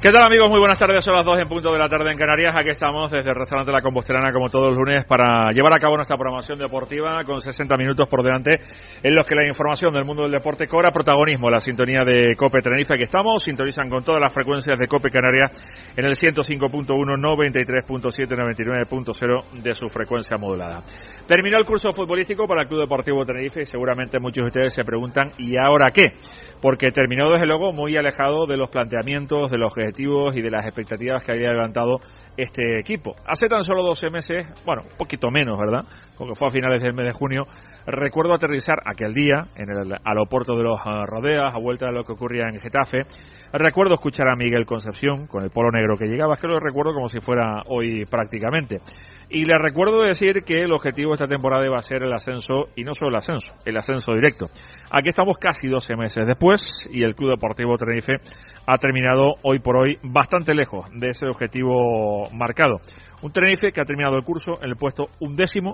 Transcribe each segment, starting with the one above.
¿Qué tal, amigos? Muy buenas tardes, son las 2 en punto de la tarde en Canarias. Aquí estamos desde el restaurante La Compostelana, como todos los lunes, para llevar a cabo nuestra programación deportiva con 60 minutos por delante, en los que la información del mundo del deporte cobra protagonismo. La sintonía de COPE Tenerife, aquí estamos, sintonizan con todas las frecuencias de COPE Canarias en el 105.1, 93.7, 99.0 de su frecuencia modulada. Terminó el curso futbolístico para el Club Deportivo Tenerife y seguramente muchos de ustedes se preguntan ¿y ahora qué? Porque terminó desde luego muy alejado de los planteamientos, de los objetivos y de las expectativas que había levantado este equipo. Hace tan solo 12 meses, bueno, un poquito menos, ¿verdad? Porque fue a finales del mes de junio, recuerdo aterrizar aquel día en el aeropuerto de los Rodeas, a vuelta de lo que ocurría en Getafe. Recuerdo escuchar a Miguel Concepción con el polo negro que llegaba, es que lo recuerdo como si fuera hoy prácticamente. Y le recuerdo decir que el objetivo de esta temporada iba a ser el ascenso, y no solo el ascenso directo. Aquí estamos casi 12 meses después y el Club Deportivo Tenerife ha terminado hoy por hoy bastante lejos de ese objetivo marcado. Un Tenerife que ha terminado el curso en el puesto undécimo,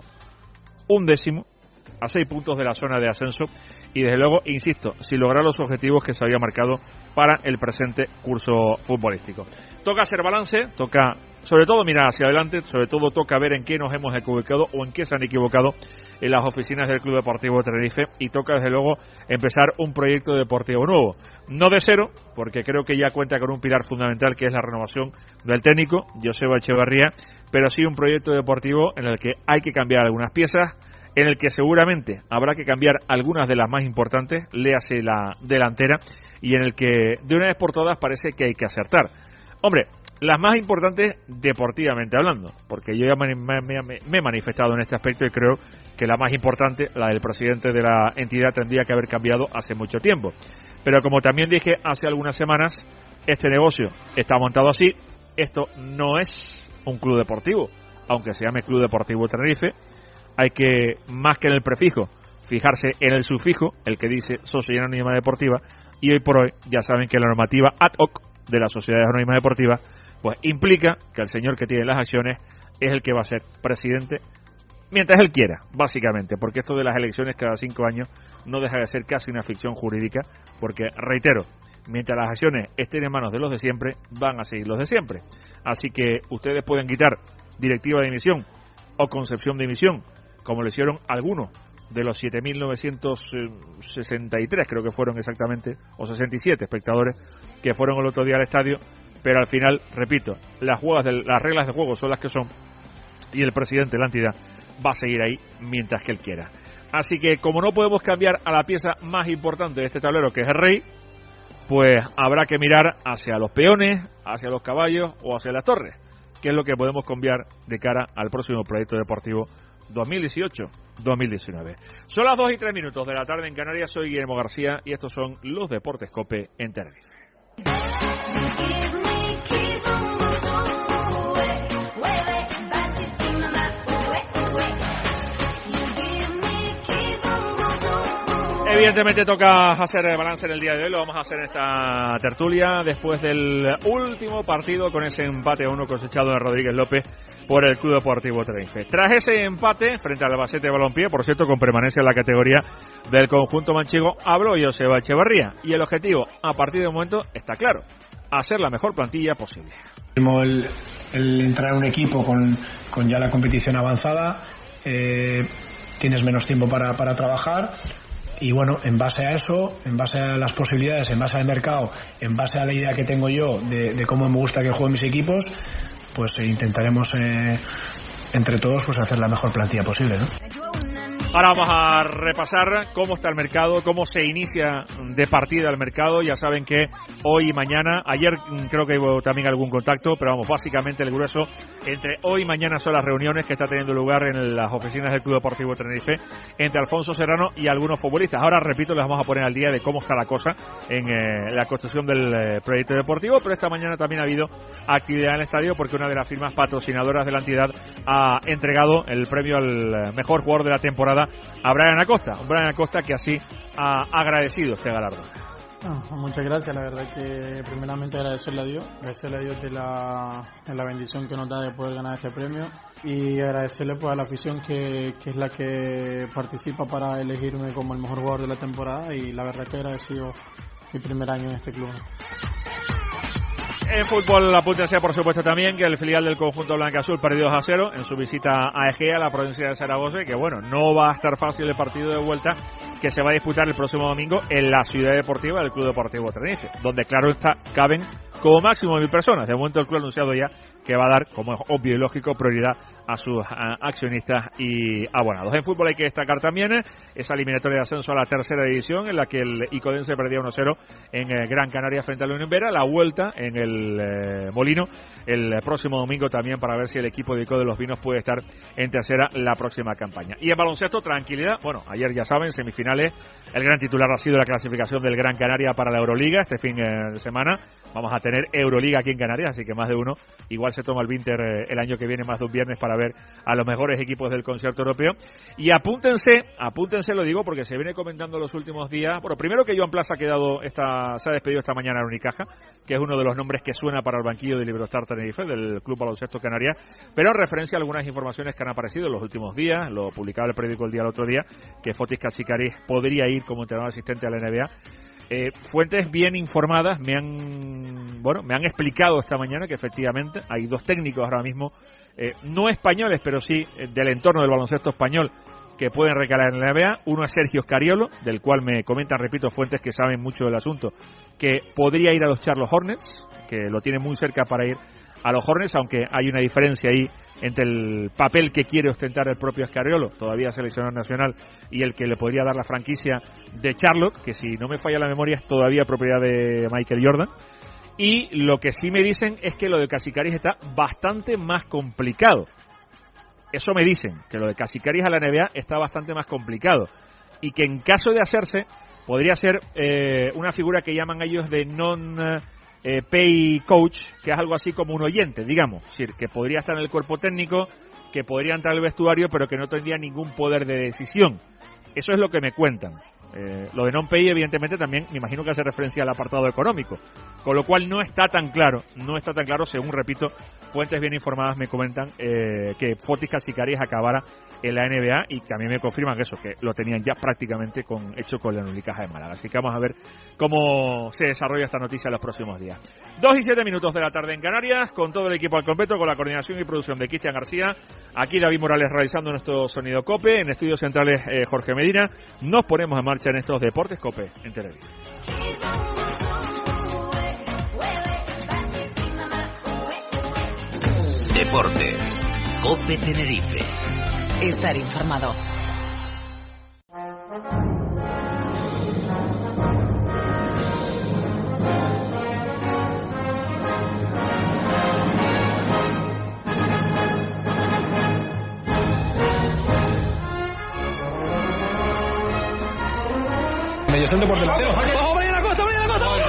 a 6 puntos de la zona de ascenso y desde luego, insisto, sin lograr los objetivos que se había marcado para el presente curso futbolístico. Toca hacer balance, toca sobre todo mirar hacia adelante, sobre todo toca ver en qué nos hemos equivocado o en qué se han equivocado en las oficinas del Club Deportivo Tenerife y toca desde luego empezar un proyecto deportivo nuevo. No de cero, porque creo que ya cuenta con un pilar fundamental que es la renovación del técnico, Joseba Echevarría, pero sí un proyecto deportivo en el que hay que cambiar algunas piezas, en el que seguramente habrá que cambiar algunas de las más importantes, léase la delantera, y en el que de una vez por todas parece que hay que acertar. Hombre, las más importantes deportivamente hablando, porque yo ya me he manifestado en este aspecto y creo que la más importante, la del presidente de la entidad, tendría que haber cambiado hace mucho tiempo. Pero como también dije hace algunas semanas, este negocio está montado así, esto no es un club deportivo, aunque se llame Club Deportivo Tenerife. Hay que, más que en el prefijo, fijarse en el sufijo, el que dice Sociedad Anónima Deportiva, y hoy por hoy ya saben que la normativa ad hoc de las Sociedades Anónimas Deportivas pues implica que el señor que tiene las acciones es el que va a ser presidente mientras él quiera, básicamente, porque esto de las elecciones cada 5 años no deja de ser casi una ficción jurídica, porque, reitero, mientras las acciones estén en manos de los de siempre, van a seguir los de siempre. Así que ustedes pueden quitar directiva de emisión o concepción de emisión, como lo hicieron algunos de los 7.963, creo que fueron exactamente, o 67 espectadores que fueron el otro día al estadio, pero al final, repito, las reglas de juego son las que son y el presidente de la entidad va a seguir ahí mientras que él quiera. Así que como no podemos cambiar a la pieza más importante de este tablero, que es el rey, pues habrá que mirar hacia los peones, hacia los caballos o hacia las torres, que es lo que podemos cambiar de cara al próximo proyecto deportivo 2018-2019. Son las 2:03 de la tarde en Canarias. Soy Guillermo García y estos son los Deportes COPE en Tenerife. Evidentemente toca hacer el balance en el día de hoy, lo vamos a hacer en esta tertulia después del último partido con ese empate a 1 cosechado de Rodríguez López por el Club Deportivo Tenerife. Tras ese empate frente al Albacete Balompié, por cierto con permanencia en la categoría del conjunto manchego, habló Joseba Echevarría y el objetivo a partir de momento está claro, hacer la mejor plantilla posible. El entrar en un equipo con ya la competición avanzada, tienes menos tiempo para trabajar. Y bueno, en base a eso, en base a las posibilidades, en base al mercado, en base a la idea que tengo yo de cómo me gusta que jueguen mis equipos, pues intentaremos entre todos pues hacer la mejor plantilla posible, ¿no? Ahora vamos a repasar cómo está el mercado, cómo se inicia de partida el mercado. Ya saben que hoy y mañana, ayer creo que hubo también algún contacto, pero vamos, básicamente el grueso entre hoy y mañana son las reuniones que está teniendo lugar en las oficinas del Club Deportivo Tenerife entre Alfonso Serrano y algunos futbolistas. Ahora, repito, les vamos a poner al día de cómo está la cosa en la construcción del proyecto deportivo, pero esta mañana también ha habido actividad en el estadio porque una de las firmas patrocinadoras de la entidad ha entregado el premio al mejor jugador de la temporada a Brian Acosta, un Brian Acosta que así ha agradecido este galardón. Muchas gracias, la verdad que primeramente agradecerle a Dios de la bendición que nos da de poder ganar este premio y agradecerle pues a la afición que es la que participa para elegirme como el mejor jugador de la temporada y la verdad que agradecido mi primer año en este club. En fútbol, apúntense por supuesto también que el filial del conjunto blanca-azul perdió 2-0 en su visita a Egea, la provincia de Zaragoza, y que bueno, no va a estar fácil el partido de vuelta que se va a disputar el próximo domingo en la ciudad deportiva del Club Deportivo Tenerife, donde claro está, caben como máximo 1.000 personas. De momento el club ha anunciado ya que va a dar, como es obvio y lógico, prioridad a sus accionistas y abonados. En fútbol hay que destacar también esa eliminatoria de ascenso a la tercera división en la que el Icodense perdía 1-0 en Gran Canaria frente a la Unión Vera. La vuelta en el Molino el próximo domingo también para ver si el equipo de Ico de los Vinos puede estar en tercera la próxima campaña. Y en baloncesto, tranquilidad. Bueno, ayer ya saben, semifinales. El gran titular ha sido la clasificación del Gran Canaria para la Euroliga. Este fin de semana vamos a tener Euroliga aquí en Canarias, así que más de uno igual se toma el Winter el año que viene, más de un viernes, para ver a los mejores equipos del concierto europeo. Y apúntense, lo digo porque se viene comentando los últimos días. Bueno, primero que Joan Plaza se ha despedido esta mañana en Unicaja, que es uno de los nombres que suena para el banquillo de Liberostar Tenerife, del Club Baloncesto Canarias, pero en referencia a algunas informaciones que han aparecido en los últimos días, lo publicaba el periódico El Día el otro día, que Fotis Katsikaris podría ir como entrenador asistente a la NBA. Fuentes bien informadas me han explicado esta mañana que efectivamente hay dos técnicos ahora mismo, no españoles, pero sí del entorno del baloncesto español, que pueden recalar en la NBA. Uno es Sergio Scariolo, del cual me comentan, repito, fuentes que saben mucho del asunto, que podría ir a los Charlotte Hornets, que lo tiene muy cerca para ir a los Hornets, aunque hay una diferencia ahí entre el papel que quiere ostentar el propio Scariolo, todavía seleccionador nacional, y el que le podría dar la franquicia de Charlotte, que si no me falla la memoria es todavía propiedad de Michael Jordan. Y lo que sí me dicen es que lo de Katsikaris está bastante más complicado. Eso me dicen, que lo de Katsikaris a la NBA está bastante más complicado, y que en caso de hacerse podría ser una figura que llaman ellos de pay coach, que es algo así como un oyente, digamos, es decir, que podría estar en el cuerpo técnico, que podría entrar al vestuario, pero que no tendría ningún poder de decisión. Eso es lo que me cuentan. Lo de non-pay evidentemente también me imagino que hace referencia al apartado económico, con lo cual no está tan claro, según repito, fuentes bien informadas me comentan que Fotis Katsikaris acabara en la NBA, y que a mí me confirman eso, que lo tenían ya prácticamente hecho con la Unicaja de Málaga. Así que vamos a ver cómo se desarrolla esta noticia en los próximos días. 2:07 de la tarde en Canarias, con todo el equipo al completo, con la coordinación y producción de Cristian García, aquí David Morales realizando nuestro sonido COPE, en estudios centrales Jorge Medina. Nos ponemos en marcha en estos Deportes COPE en Tenerife. Deportes COPE Tenerife. Estar informado. Mediación de por delantero. ¡Ojo, Brian Acosta! ¡Brian Acosta! ¡Gol!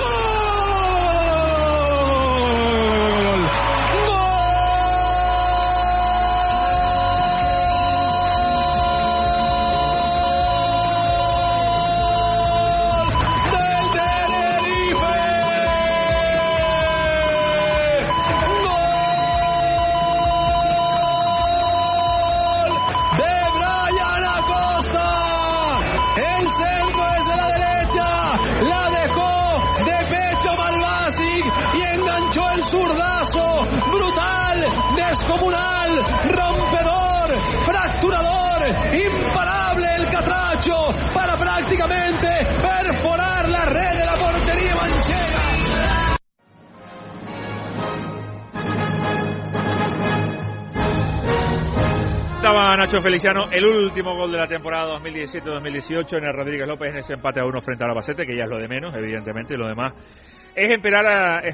Descomunal, rompedor, fracturador, imparable el catracho para prácticamente perforar la red de la portería manchega. Estaba Nacho Feliciano, el último gol de la temporada 2017-2018 en el Rodríguez López, en ese empate a 1 frente al Albacete, que ya es lo de menos, evidentemente, y lo demás es empezar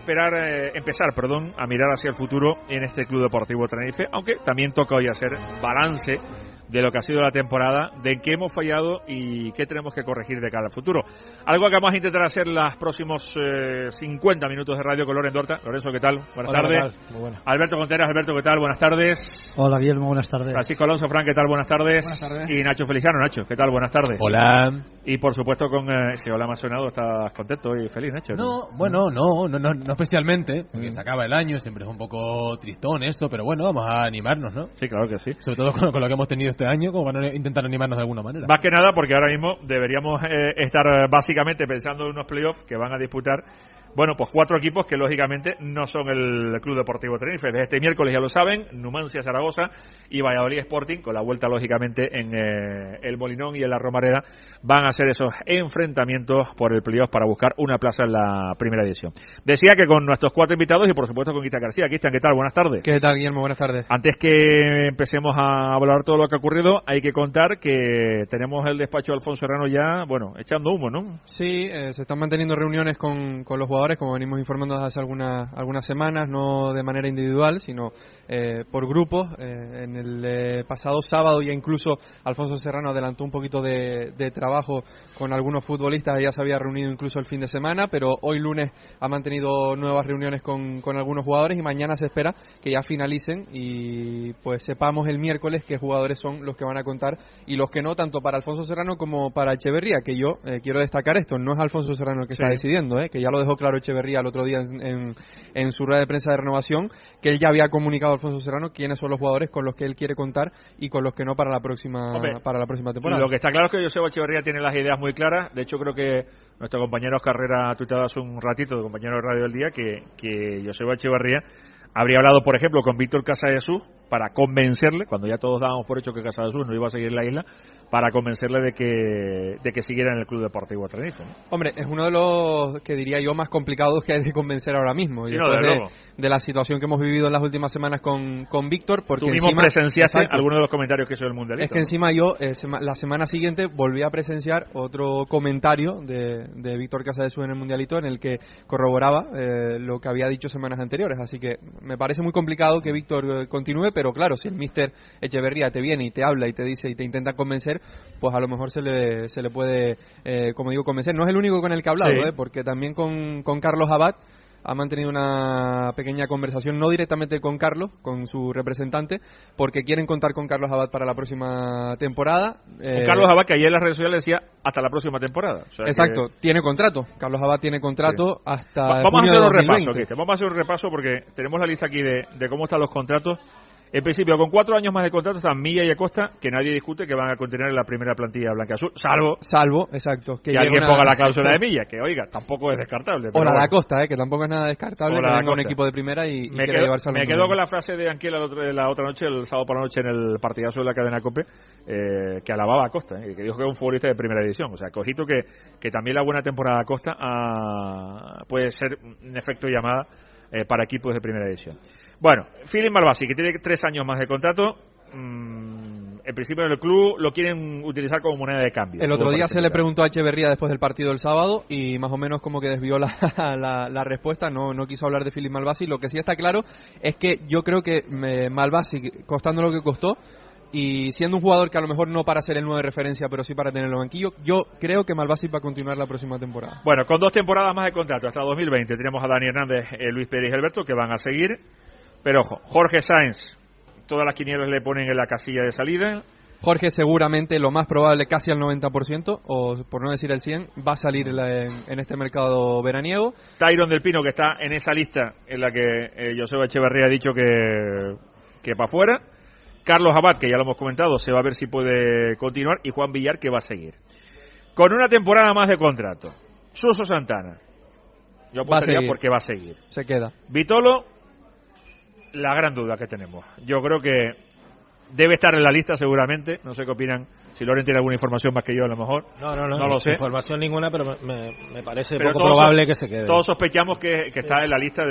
a mirar hacia el futuro en este Club Deportivo Tenerife, aunque también toca hoy hacer balance de lo que ha sido la temporada, de qué hemos fallado y qué tenemos que corregir de cara al futuro. Algo que vamos a intentar hacer los próximos 50 minutos de Radio Color en Dorta. Lorenzo, ¿qué tal? Buenas tardes. Muy buena. Alberto Conteras, Alberto, ¿qué tal? Buenas tardes. Hola, Guillermo, buenas tardes. Francisco Alonso, Fran, ¿qué tal? Buenas tardes. Buenas tardes. Y Nacho Feliciano, Nacho, ¿qué tal? Buenas tardes. Hola. Y por supuesto con ese hola más sonado, ¿estás contento y feliz, Nacho? No, bueno, no especialmente, porque se acaba el año, siempre es un poco tristón eso, pero bueno, vamos a animarnos, ¿no? Sí, claro que sí. Sobre todo con lo que hemos tenido este año, como para intentar animarnos de alguna manera. Más que nada porque ahora mismo deberíamos estar básicamente pensando en unos playoffs que van a disputar Bueno, pues 4 equipos que lógicamente no son el Club Deportivo Tenerife. Desde este miércoles ya lo saben, Numancia, Zaragoza y Valladolid Sporting, con la vuelta lógicamente en el Molinón y en la Romareda, van a hacer esos enfrentamientos por el playoff para buscar una plaza en la primera división. Decía que con nuestros 4 invitados y por supuesto con Cristian García. Cristian, ¿qué tal? Buenas tardes. ¿Qué tal, Guillermo? Buenas tardes. Antes que empecemos a hablar todo lo que ha ocurrido, hay que contar que tenemos el despacho de Alfonso Serrano ya, bueno, echando humo, ¿no? Sí, se están manteniendo reuniones con los jugadores, como venimos informando desde hace algunas semanas, no de manera individual, sino por grupos. En el pasado sábado ya incluso Alfonso Serrano adelantó un poquito de trabajo con algunos futbolistas, ya se había reunido incluso el fin de semana, pero hoy lunes ha mantenido nuevas reuniones con algunos jugadores y mañana se espera que ya finalicen y pues sepamos el miércoles qué jugadores son los que van a contar y los que no, tanto para Alfonso Serrano como para Echeverría, que yo quiero destacar esto, no es Alfonso Serrano el que está decidiendo, que ya lo dejó claro Echeverría el otro día en su rueda de prensa de renovación, que él ya había comunicado a Alfonso Serrano quiénes son los jugadores con los que él quiere contar y con los que no para la próxima temporada. Lo que está claro es que Joseba Echeverría tiene las ideas muy claras. De hecho, creo que nuestro compañero Oscar Herrera ha tuiteado hace un ratito, de compañero de Radio del Día, que Joseba Echeverría habría hablado, por ejemplo, con Víctor Casadesus para convencerle, cuando ya todos dábamos por hecho que Casadesus no iba a seguir en la isla, para convencerle de que siguiera en el Club Deportivo Tenerife, ¿no? Hombre, es uno de los que diría yo más complicados que hay de convencer ahora mismo. Sí, y de la situación que hemos vivido en las últimas semamas con Víctor, porque tú mismo presenciaste algunos de los comentarios que hizo el Mundialista. Es que encima yo, la semana siguiente, volví a presenciar otro comentario de Víctor Casadesus en el Mundialito, en el que corroboraba lo que había dicho semanas anteriores. Así que me parece muy complicado que Víctor continúe, pero claro, si el míster Echeverría te viene y te habla y te dice y te intenta convencer, pues a lo mejor se le puede, como digo, convencer. No es el único con el que ha hablado, porque también con Carlos Abad ha mantenido una pequeña conversación, no directamente con Carlos, con su representante, porque quieren contar con Carlos Abad para la próxima temporada. Con Carlos Abad, que ayer en las redes sociales decía hasta la próxima temporada. O sea, exacto, tiene contrato. Carlos Abad tiene contrato hasta vamos junio a hacer un 2020. repaso, Cristian. Vamos a hacer un repaso porque tenemos la lista aquí de cómo están los contratos. En principio, con 4 años más de contrato están Milla y Acosta, que nadie discute que van a continuar en la primera plantilla blanca-azul, salvo, exacto, que alguien ponga la cláusula de Milla, que oiga, tampoco es descartable. O la de Acosta, que tampoco es nada descartable, que venga un equipo de primera y quiera llevarse al Me quedo con la frase de Anquiela la otra noche, el sábado por la noche, en el partidazo de la cadena COPE, que alababa a Acosta, que dijo que es un futbolista de primera división. O sea, cojito que también la buena temporada de Acosta puede ser un efecto llamada para equipos de primera división. Bueno, Philip Malbasi, que tiene 3 años más de contrato, en principio en el club lo quieren utilizar como moneda de cambio. El otro día se le preguntó a Echeverría después del partido del sábado y más o menos como que desvió la respuesta, no quiso hablar de Philip Malbasi. Lo que sí está claro es que yo creo que Malbasi, costando lo que costó, y siendo un jugador que a lo mejor no para ser el 9 de referencia, pero sí para tenerlo en banquillo, yo creo que Malbasi va a continuar la próxima temporada. Bueno, con 2 temporadas más de contrato hasta 2020 tenemos a Dani Hernández, Luis Pérez y Alberto, que van a seguir. Pero ojo, Jorge Sáenz, todas las quinielas le ponen en la casilla de salida. Jorge seguramente, lo más probable, casi al 90%, o por no decir el 100%, va a salir en este mercado veraniego. Tyron del Pino, que está en esa lista en la que Joseba Echeverría ha dicho que para afuera. Carlos Abad, que ya lo hemos comentado, se va a ver si puede continuar. Y Juan Villar, que va a seguir. Con una temporada más de contrato. Suso Santana, yo apostaría porque va a seguir. Se queda. Vitolo, la gran duda que tenemos. Yo creo que debe estar en la lista seguramente. No sé qué opinan. Si Loren tiene alguna información más que yo, a lo mejor. No lo sé. Información ninguna, pero me parece poco probable que se quede. Todos sospechamos que está en la lista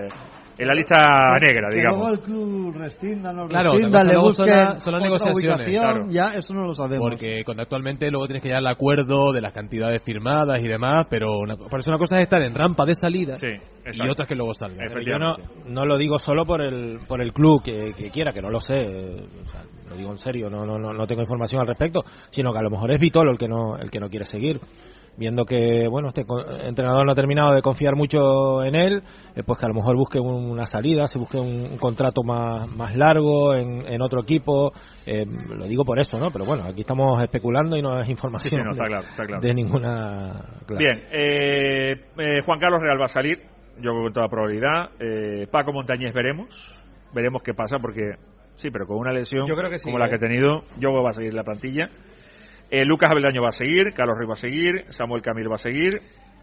negra, digamos. Luego el club rescinda, le busca son las negociaciones. Claro. Ya, eso no lo sabemos. Porque contractualmente luego tienes que llegar al acuerdo de las cantidades firmadas y demás, pero por eso una cosa es estar en rampa de salida y otra es que luego salga. Pero yo no lo digo solo por el club que quiera, que no lo sé, o sea, lo digo en serio, no tengo información al respecto, sino que a lo mejor es Vitolo el que no quiere seguir. Viendo que este entrenador no ha terminado de confiar mucho en él, pues que a lo mejor busque una salida, se busque un contrato más largo en otro equipo. Lo digo por eso, ¿no? Pero bueno, aquí estamos especulando y no es información está claro. de ninguna clase. Bien, Juan Carlos Real va a salir, yo con toda probabilidad. Paco Montañés veremos qué pasa, porque sí, pero con una lesión yo creo que sí, como la que ha tenido, Yogo va a seguir la plantilla. Lucas Abeldaño va a seguir, Carlos Ruiz va a seguir, Samuel Camil va a seguir.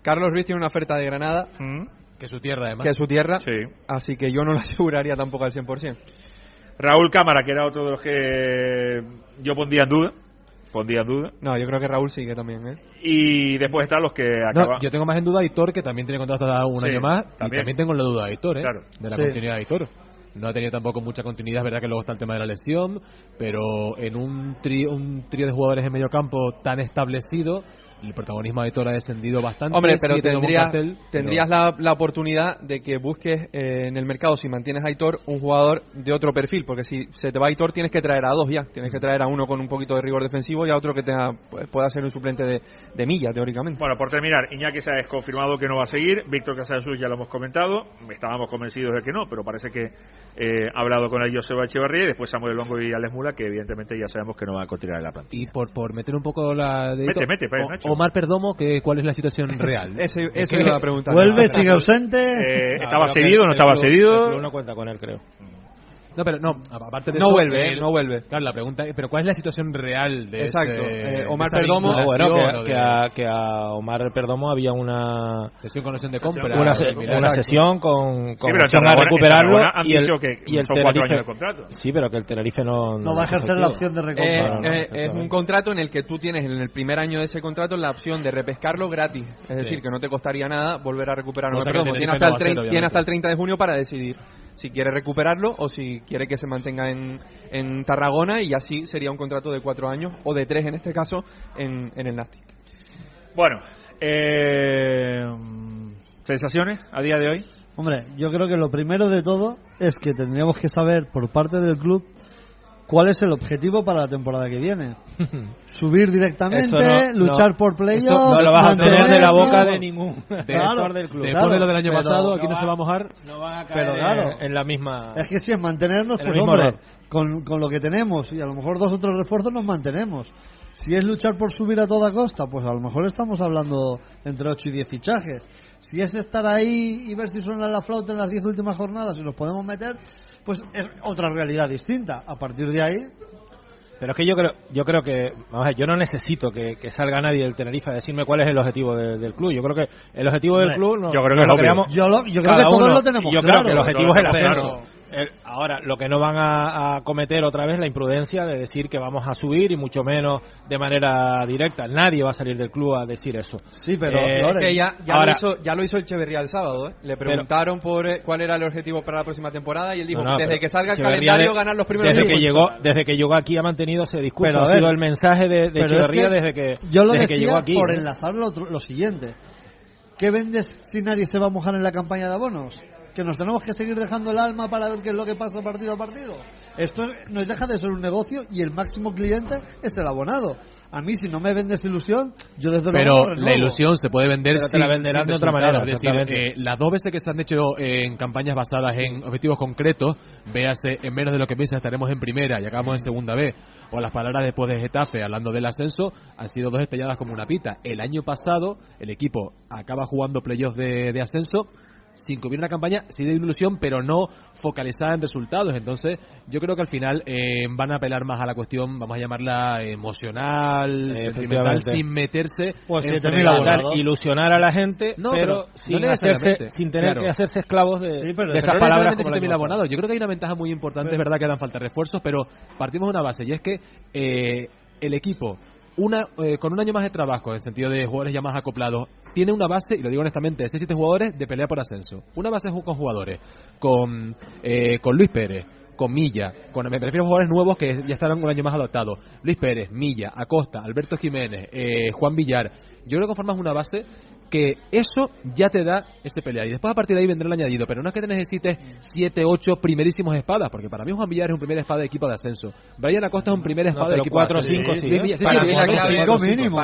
Carlos Ruiz tiene una oferta de Granada. Que es su tierra, además. Que es su tierra. Sí. Así que yo no la aseguraría tampoco al 100%. Raúl Cámara, que era otro de los que yo pondría en duda. No, yo creo que Raúl sigue también, ¿eh? Y después están los que acaban. No, yo tengo más en duda a Aitor, que también tiene contrato hasta un año más. Y también tengo la duda de Aitor, Claro. de la continuidad de Aitor. No ha tenido tampoco mucha continuidad, es verdad que luego está el tema de la lesión, pero en un trío de jugadores en medio campo tan establecido, el protagonismo de Aitor ha descendido bastante. Hombre, pero sí, tendrías la oportunidad de que busques en el mercado, si mantienes a Aitor, un jugador de otro perfil, porque si se te va Aitor tienes que traer a dos ya, tienes que traer a uno con un poquito de rigor defensivo y a otro que pueda ser un suplente de Milla, teóricamente. Bueno, por terminar, Iñaki se ha desconfirmado que no va a seguir, Víctor Casadesus ya lo hemos comentado, estábamos convencidos de que no, pero parece que ha hablado con el Joseba Echevarría y después Samuel Longo y Alex Mula, que evidentemente ya sabemos que no va a continuar en la plantilla. Y por meter un poco la... Mete, Nacho. Omar Perdomo, ¿cuál es la situación real? Eso iba a preguntar. ¿Vuelve, sigue ausente? ¿Estaba cedido o no estaba cedido? No cuenta con él, creo. No, pero no, aparte de no eso, vuelve. Claro, la pregunta es, pero ¿cuál es la situación real de Exacto. ese, Omar de esa Perdomo, vinculación que a Omar Perdomo había una sesión con opción de compra, una sesión con sí, pero opción a recuperarlo han dicho que son 4 años de contrato. Sí, pero que el Tenerife no va a ejercer la opción de recompra. Es un contrato en el que tú tienes en el primer año de ese contrato la opción de repescarlo gratis, es decir, que no te costaría nada volver a recuperar Omar Perdomo. Tiene hasta el 30 de junio para decidir si quiere recuperarlo o si quiere que se mantenga en Tarragona, y así sería un contrato de 4 años o de 3 en este caso en el Nastic. Bueno, ¿sensaciones a día de hoy? Hombre, yo creo que lo primero de todo es que tendríamos que saber por parte del club cuál es el objetivo para la temporada que viene. Subir directamente, luchar por playoff. No lo vas a tener de la boca de ningún director del club. Después de lo del año pasado, aquí no se va a mojar. No van a caer en la misma. Es que si es mantenernos, pues hombre, con lo que tenemos y a lo mejor 2 o 3 refuerzos nos mantenemos. Si es luchar por subir a toda costa, pues a lo mejor estamos hablando entre 8 y 10 fichajes. Si es estar ahí y ver si suena la flauta en las 10 últimas jornadas y nos podemos meter, pues es otra realidad distinta. A partir de ahí... Pero es que yo creo que, vamos a ver, yo no necesito que salga nadie del Tenerife a decirme cuál es el objetivo del club. Yo creo que el objetivo del club yo creo que es obvio. Yo creo que todos lo tenemos yo claro. Creo que el objetivo es el ascenso. Ahora, lo que no van a cometer otra vez la imprudencia de decir que vamos a subir, y mucho menos de manera directa. Nadie va a salir del club a decir eso. Sí, pero es que ya lo hizo Echeverría el sábado, ¿eh? Le preguntaron por cuál era el objetivo para la próxima temporada y él dijo, desde que salga el calendario, ganar los primeros desde que llegó aquí ha mantenido ese discurso. Pero, ha sido el mensaje de Echeverría desde que llegó aquí. Por enlazar lo siguiente. ¿Qué vendes si nadie se va a mojar en la campaña de abonos? Que nos tenemos que seguir dejando el alma para ver qué es lo que pasa partido a partido. Esto no deja de ser un negocio y el máximo cliente es el abonado. A mí, si no me vendes ilusión, yo desde luego Pero la ilusión se puede vender sin, la venderán de otra manera. Es decir, las 2 veces que se han hecho en campañas basadas en objetivos concretos, véase, en menos de lo que piensa estaremos en primera y acabamos en segunda B, o las palabras después de Getafe hablando del ascenso, han sido 2 estelladas como una pita. El año pasado, el equipo acaba jugando playoffs de ascenso sin que hubiera una campaña, sí de ilusión, pero no focalizada en resultados. Entonces, yo creo que al final van a apelar más a la cuestión, vamos a llamarla emocional, sentimental, sin meterse en ilusionar a la gente, pero sin tener que hacerse esclavos de esas palabras como el abonado. Yo creo que hay una ventaja muy importante, es verdad que dan falta refuerzos, pero partimos de una base, y es que el equipo con un año más de trabajo, en el sentido de jugadores ya más acoplados, tiene una base, y lo digo honestamente, de 6-7 jugadores de pelea por ascenso. Una base con jugadores, con Luis Pérez, con Milla, me refiero a jugadores nuevos que ya estarán un año más adaptados. Luis Pérez, Milla, Acosta, Alberto Jiménez, Juan Villar. Yo creo que conformas una base que eso ya te da ese pelea, y después a partir de ahí vendrá el añadido, pero no es que te necesites 7, 8 primerísimos espadas, porque para mí Juan Villar es un primer espada de equipo de ascenso, Brian Acosta es un primer espada de equipo 4 o 5 para mí la clave mínimo,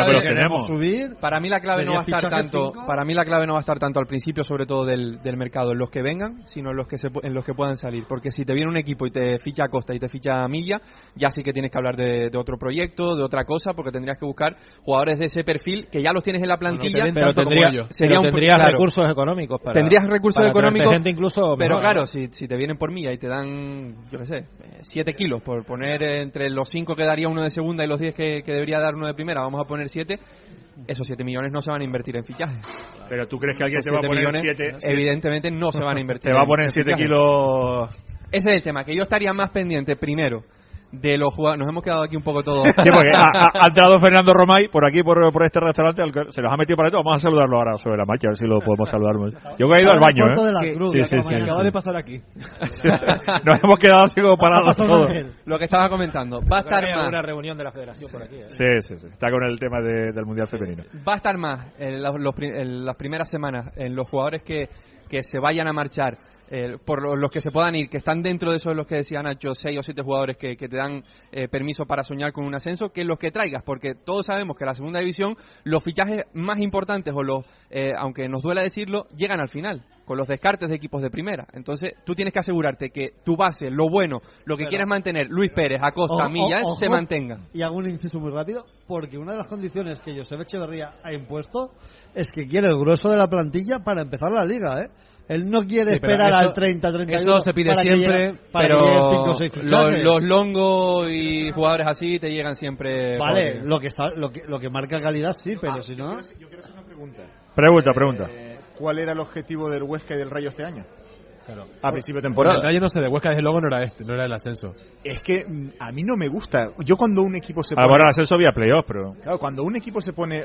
para mí la clave no va a estar tanto, para mí la clave no va a estar tanto al principio, sobre todo del mercado, en los que vengan, sino en los que puedan salir, porque si te viene un equipo y te ficha Acosta y te ficha Milla, ya sí que tienes que hablar de otro proyecto, de otra cosa, porque tendrías que buscar jugadores de ese perfil que ya los tienes en la plantilla den pero tanto tendría, como ellos. Sería tendrías recursos económicos para... Tendrías recursos económicos, gente incluso pero mejor. claro, si te vienen por milla y te dan, yo qué sé, 7 kilos, por poner entre los 5 que daría uno de segunda y los 10 que debería dar uno de primera, vamos a poner 7, esos 7 millones no se van a invertir en fichajes. Pero tú crees que alguien se va a poner 7... Evidentemente no se van a invertir. Se va a poner 7 kilos... Ese es el tema, que yo estaría más pendiente primero de los jugadores. Nos hemos quedado aquí un poco todos. Sí, porque ha entrado Fernando Romay por aquí, por este restaurante, se los ha metido para esto. Vamos a saludarlo ahora sobre la marcha, a ver si lo podemos saludar. Yo he ido al baño, Sí. Acaba de pasar aquí. Nos hemos quedado así como parados todos. Lo que estaba comentando, va a estar más... una reunión de la federación por aquí. Sí. Está con el tema del Mundial Femenino. Va a estar más en las primeras semanas en los jugadores que se vayan a marchar, por los que se puedan ir, que están dentro de esos los que decía Nacho, 6 o 7 jugadores que te dan permiso para soñar con un ascenso, que los que traigas, porque todos sabemos que la segunda división, los fichajes más importantes, o aunque nos duela decirlo, llegan al final, con los descartes de equipos de primera. Entonces tú tienes que asegurarte que tu base, lo bueno, lo que quieres mantener, Luis Pérez, Acosta, Millas, se mantenga. Y hago un inciso muy rápido, porque una de las condiciones que Josep Echeverría ha impuesto es que quiere el grueso de la plantilla para empezar la liga, ¿eh? Él no quiere esperar al 30-31. Eso se pide siempre, pero que lleguen 5 o 6 fichajes. Los Longo y jugadores así te llegan siempre. Vale, lo que marca calidad sí, pero si no... Yo quiero hacer una pregunta. Pregunta. ¿Cuál era el objetivo del Huesca y del Rayo este año? Claro. A principio de temporada. El Rayo no sé, de Huesca desde luego no era el ascenso. Es que a mí no me gusta. Yo cuando un equipo se pone... Ahora el ascenso vía playoff, pero... Claro, cuando un equipo se pone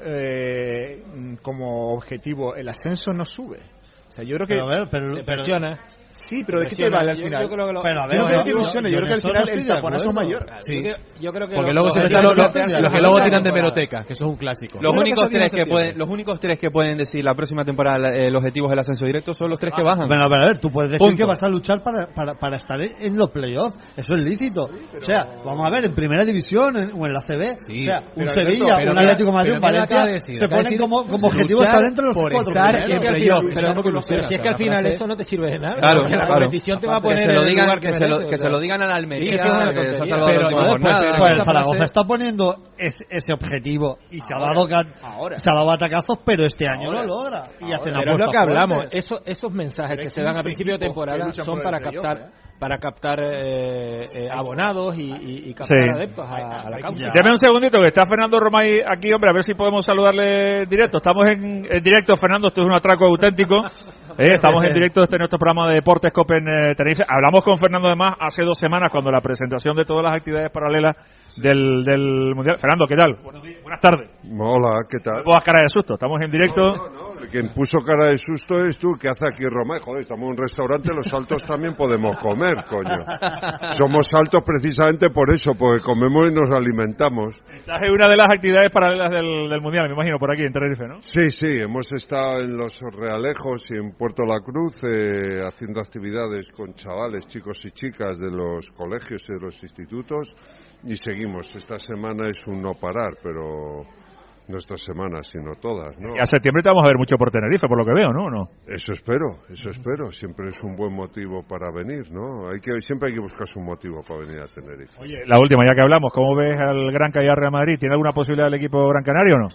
como objetivo el ascenso, no sube. O sea, yo creo que... Pero presiona. Sí, pero ¿de qué te vale al final? Yo creo que pero a ver, yo creo que ilusiona, yo creo que al final el taponazo es mayor. Sí. Yo creo que porque luego siempre están los que luego tiran de hemeroteca, que eso es un clásico. Los únicos 3 que pueden decir la próxima temporada el objetivo del ascenso directo son los 3 que bajan. Bueno, a ver, tú puedes decir que vas a luchar para estar en los playoffs. Eso es lícito. O sea, vamos a ver, en primera división o en la CB. Sí, o sea, un Sevilla, un Atlético de Madrid, un Valencia se ponen como objetivo estar entre los 4 primeros. Pero si es que al final eso no te sirve de nada. Claro, la competición te va a poner que se lo digan a la Almería, que se ha salvado la última jornada. Pues el Zaragoza está poniendo ese objetivo y se ha dado batacazos, pero este año lo logra y hacen apuestas. Pero es lo que hablamos, esos mensajes que se dan a principio de temporada son para captar abonados y captar adeptos a la causa. Deme un segundito que está Fernando Romay aquí, hombre, a ver si podemos saludarle en directo. Estamos en directo, Fernando, esto es un atraco auténtico. Estamos en directo de nuestro programa de Deportes Copen Tenerife. Hablamos con Fernando además hace 2 semanas cuando la presentación de todas las actividades paralelas del Mundial. Fernando, ¿qué tal? Buenas tardes. Hola, ¿qué tal? No pongas cara de susto, estamos en directo. No, quien puso cara de susto es tú. ¿Qué hace aquí Romay? Joder, estamos en un restaurante, los altos también podemos comer, coño. Somos altos precisamente por eso, porque comemos y nos alimentamos. Estás en una de las actividades paralelas del Mundial, me imagino, por aquí en Tenerife, ¿no? Sí, hemos estado en Los Realejos y en Puerto La Cruz haciendo actividades con chavales, chicos y chicas de los colegios y de los institutos y seguimos. Esta semana es un no parar, pero no esta semana, sino todas, ¿no? Y a septiembre te vamos a ver mucho por Tenerife, por lo que veo, ¿no? Eso espero. Siempre es un buen motivo para venir, ¿no? Siempre hay que buscarse un motivo para venir a Tenerife. Oye, la última, ya que hablamos, ¿cómo ves al Gran Canaria Real Madrid? ¿Tiene alguna posibilidad el equipo Gran Canario o no?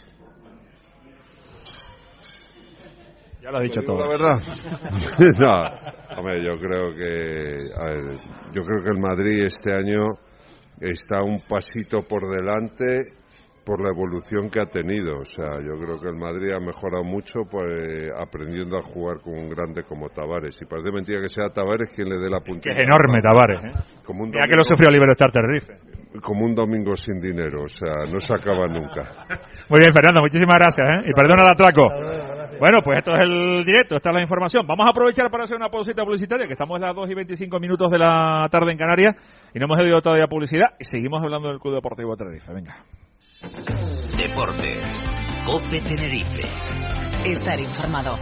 Ya lo has dicho todo. La verdad. No, hombre, yo creo que el Madrid este año está un pasito por delante por la evolución que ha tenido. O sea, yo creo que el Madrid ha mejorado mucho pues, aprendiendo a jugar con un grande como Tavares. Y parece mentira que sea Tavares quien le dé la puntilla. Que es enorme Tavares, ya que lo sufrió Libertad Tenerife. Como un domingo sin dinero, o sea, no se acaba nunca. Muy bien, Fernando, muchísimas gracias, y perdona el atraco. Bueno, pues esto es el directo, esta es la información. Vamos a aprovechar para hacer una pausita publicitaria, que estamos a las 2:25 de la tarde en Canarias y no hemos oído todavía publicidad y seguimos hablando del Club Deportivo Tenerife. Venga. Deportes, COPE Tenerife. Estar informado.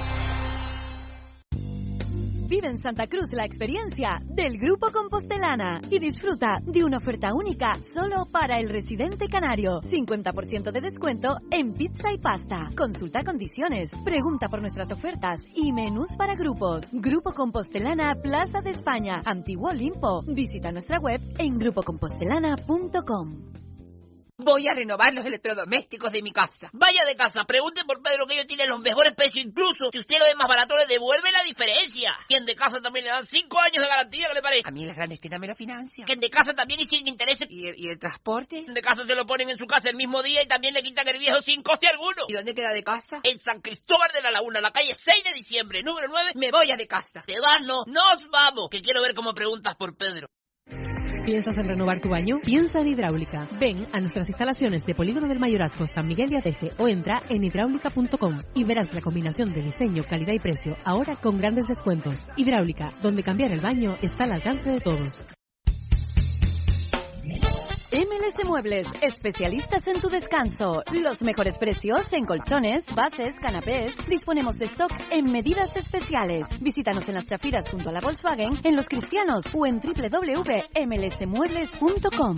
Vive en Santa Cruz la experiencia del Grupo Compostelana y disfruta de una oferta única solo para el residente canario. 50% de descuento en pizza y pasta. Consulta condiciones, pregunta por nuestras ofertas y menús para grupos. Grupo Compostelana, Plaza de España, Antiguo Olimpo. Visita nuestra web en grupocompostelana.com. Voy a renovar los electrodomésticos de mi casa. Vaya de casa, pregunte por Pedro, que ellos tienen los mejores precios. Incluso si usted lo ve más barato, le devuelve la diferencia. Y en De Casa también le dan 5 años de garantía, ¿qué le parece? A mí las grandes tiendas me lo financian. Que en De Casa también y sin intereses. ¿Y el transporte? En De Casa se lo ponen en su casa el mismo día y también le quitan el viejo sin coste alguno. ¿Y dónde queda De Casa? En San Cristóbal de la Laguna, la calle 6 de diciembre, número 9. Me voy a De Casa. ¿Te vas? No. Nos vamos, que quiero ver cómo preguntas por Pedro. ¿Piensas en renovar tu baño? Piensa en Hidráulica. Ven a nuestras instalaciones de Polígono del Mayorazgo, San Miguel de Adeje o entra en hidráulica.com y verás la combinación de diseño, calidad y precio, ahora con grandes descuentos. Hidráulica, donde cambiar el baño está al alcance de todos. MLS Muebles, especialistas en tu descanso. Los mejores precios en colchones, bases, canapés. Disponemos de stock en medidas especiales. Visítanos en las Chafiras junto a la Volkswagen, en Los Cristianos o en www.mlsmuebles.com.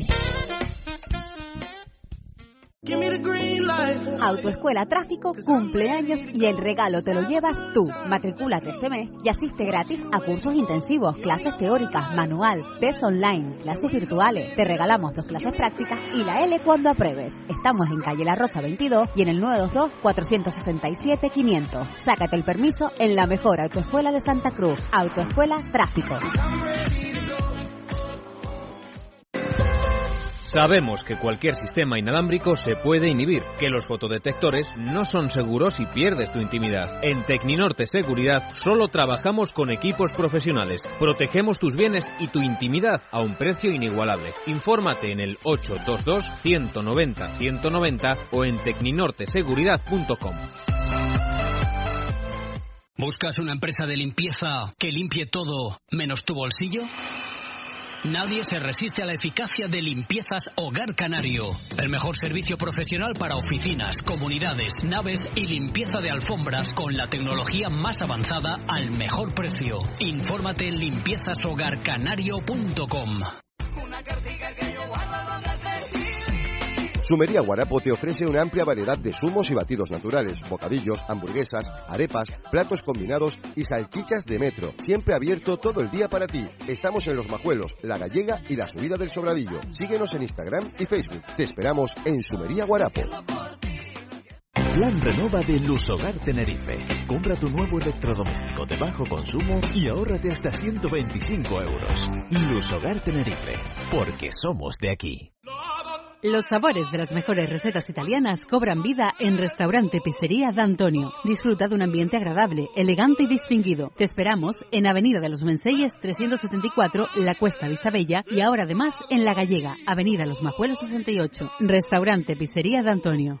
Autoescuela Tráfico cumpleaños y el regalo te lo llevas tú. Matricúlate este mes y asiste gratis a cursos intensivos, clases teóricas, manual, test online, clases virtuales. Te regalamos 2 clases prácticas y la L cuando apruebes. Estamos en calle La Rosa 22 y en el 922-467-500. Sácate el permiso en la mejor autoescuela de Santa Cruz. Autoescuela Tráfico. Sabemos que cualquier sistema inalámbrico se puede inhibir, que los fotodetectores no son seguros y pierdes tu intimidad. En Tecninorte Seguridad solo trabajamos con equipos profesionales. Protegemos tus bienes y tu intimidad a un precio inigualable. Infórmate en el 822-190-190 o en tecninorteseguridad.com. ¿Buscas una empresa de limpieza que limpie todo menos tu bolsillo? Nadie se resiste a la eficacia de Limpiezas Hogar Canario. El mejor servicio profesional para oficinas, comunidades, naves y limpieza de alfombras con la tecnología más avanzada al mejor precio. Infórmate en limpiezashogarcanario.com. Sumería Guarapo te ofrece una amplia variedad de zumos y batidos naturales, bocadillos, hamburguesas, arepas, platos combinados y salchichas de metro. Siempre abierto todo el día para ti. Estamos en Los Majuelos, La Gallega y la Subida del Sobradillo. Síguenos en Instagram y Facebook. Te esperamos en Sumería Guarapo. Plan Renova de Lusogar Tenerife. Compra tu nuevo electrodoméstico de bajo consumo y ahórrate hasta 125 euros. Lusogar Tenerife, porque somos de aquí. Los sabores de las mejores recetas italianas cobran vida en Restaurante Pizzería D'Antonio. Disfruta de un ambiente agradable, elegante y distinguido. Te esperamos en Avenida de los Menseyes 374, La Cuesta Vistabella y ahora además en La Gallega, Avenida Los Majuelos 68. Restaurante Pizzería D'Antonio.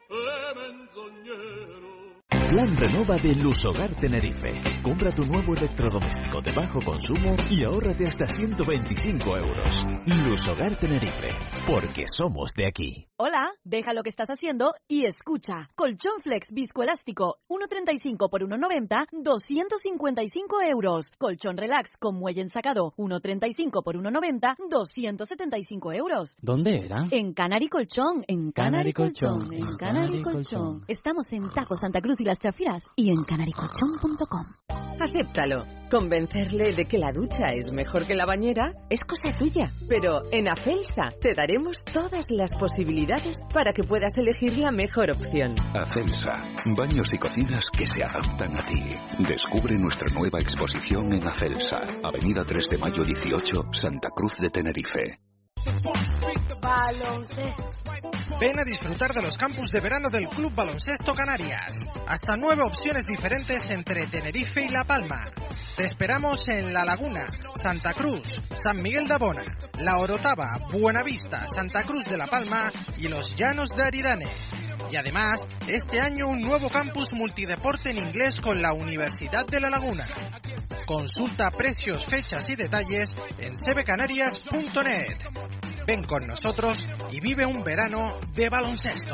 Plan Renova de Lusogar Tenerife. Compra tu nuevo electrodoméstico de bajo consumo y ahórrate hasta 125 euros. Lusogar Tenerife, porque somos de aquí. Hola, deja lo que estás haciendo y escucha. Colchón Flex viscoelástico, 1,35 por 1,90, 255 euros. Colchón Relax con muelle ensacado, 1,35 por 1,90, 275 euros. ¿Dónde era? En Canary Colchón, en Canary Colchón, en Canary Colchón. Estamos en Tajo Santa Cruz y Las Chafiras y en canarycolchón.com. Acéptalo. Convencerle de que la ducha es mejor que la bañera es cosa tuya. Pero en Afelsa te daremos todas las posibilidades para que puedas elegir la mejor opción. Afelsa. Baños y cocinas que se adaptan a ti. Descubre nuestra nueva exposición en Afelsa. Avenida 3 de Mayo 18, Santa Cruz de Tenerife. Ven a disfrutar de los campus de verano del Club Baloncesto Canarias. Hasta 9 opciones diferentes entre Tenerife y La Palma. Te esperamos en La Laguna, Santa Cruz, San Miguel de Abona, La Orotava, Buenavista, Santa Cruz de La Palma y los Llanos de Aridane. Y además, este año un nuevo campus multideporte en inglés con la Universidad de La Laguna. Consulta precios, fechas y detalles en cbcanarias.net. Ven con nosotros y vive un verano de baloncesto.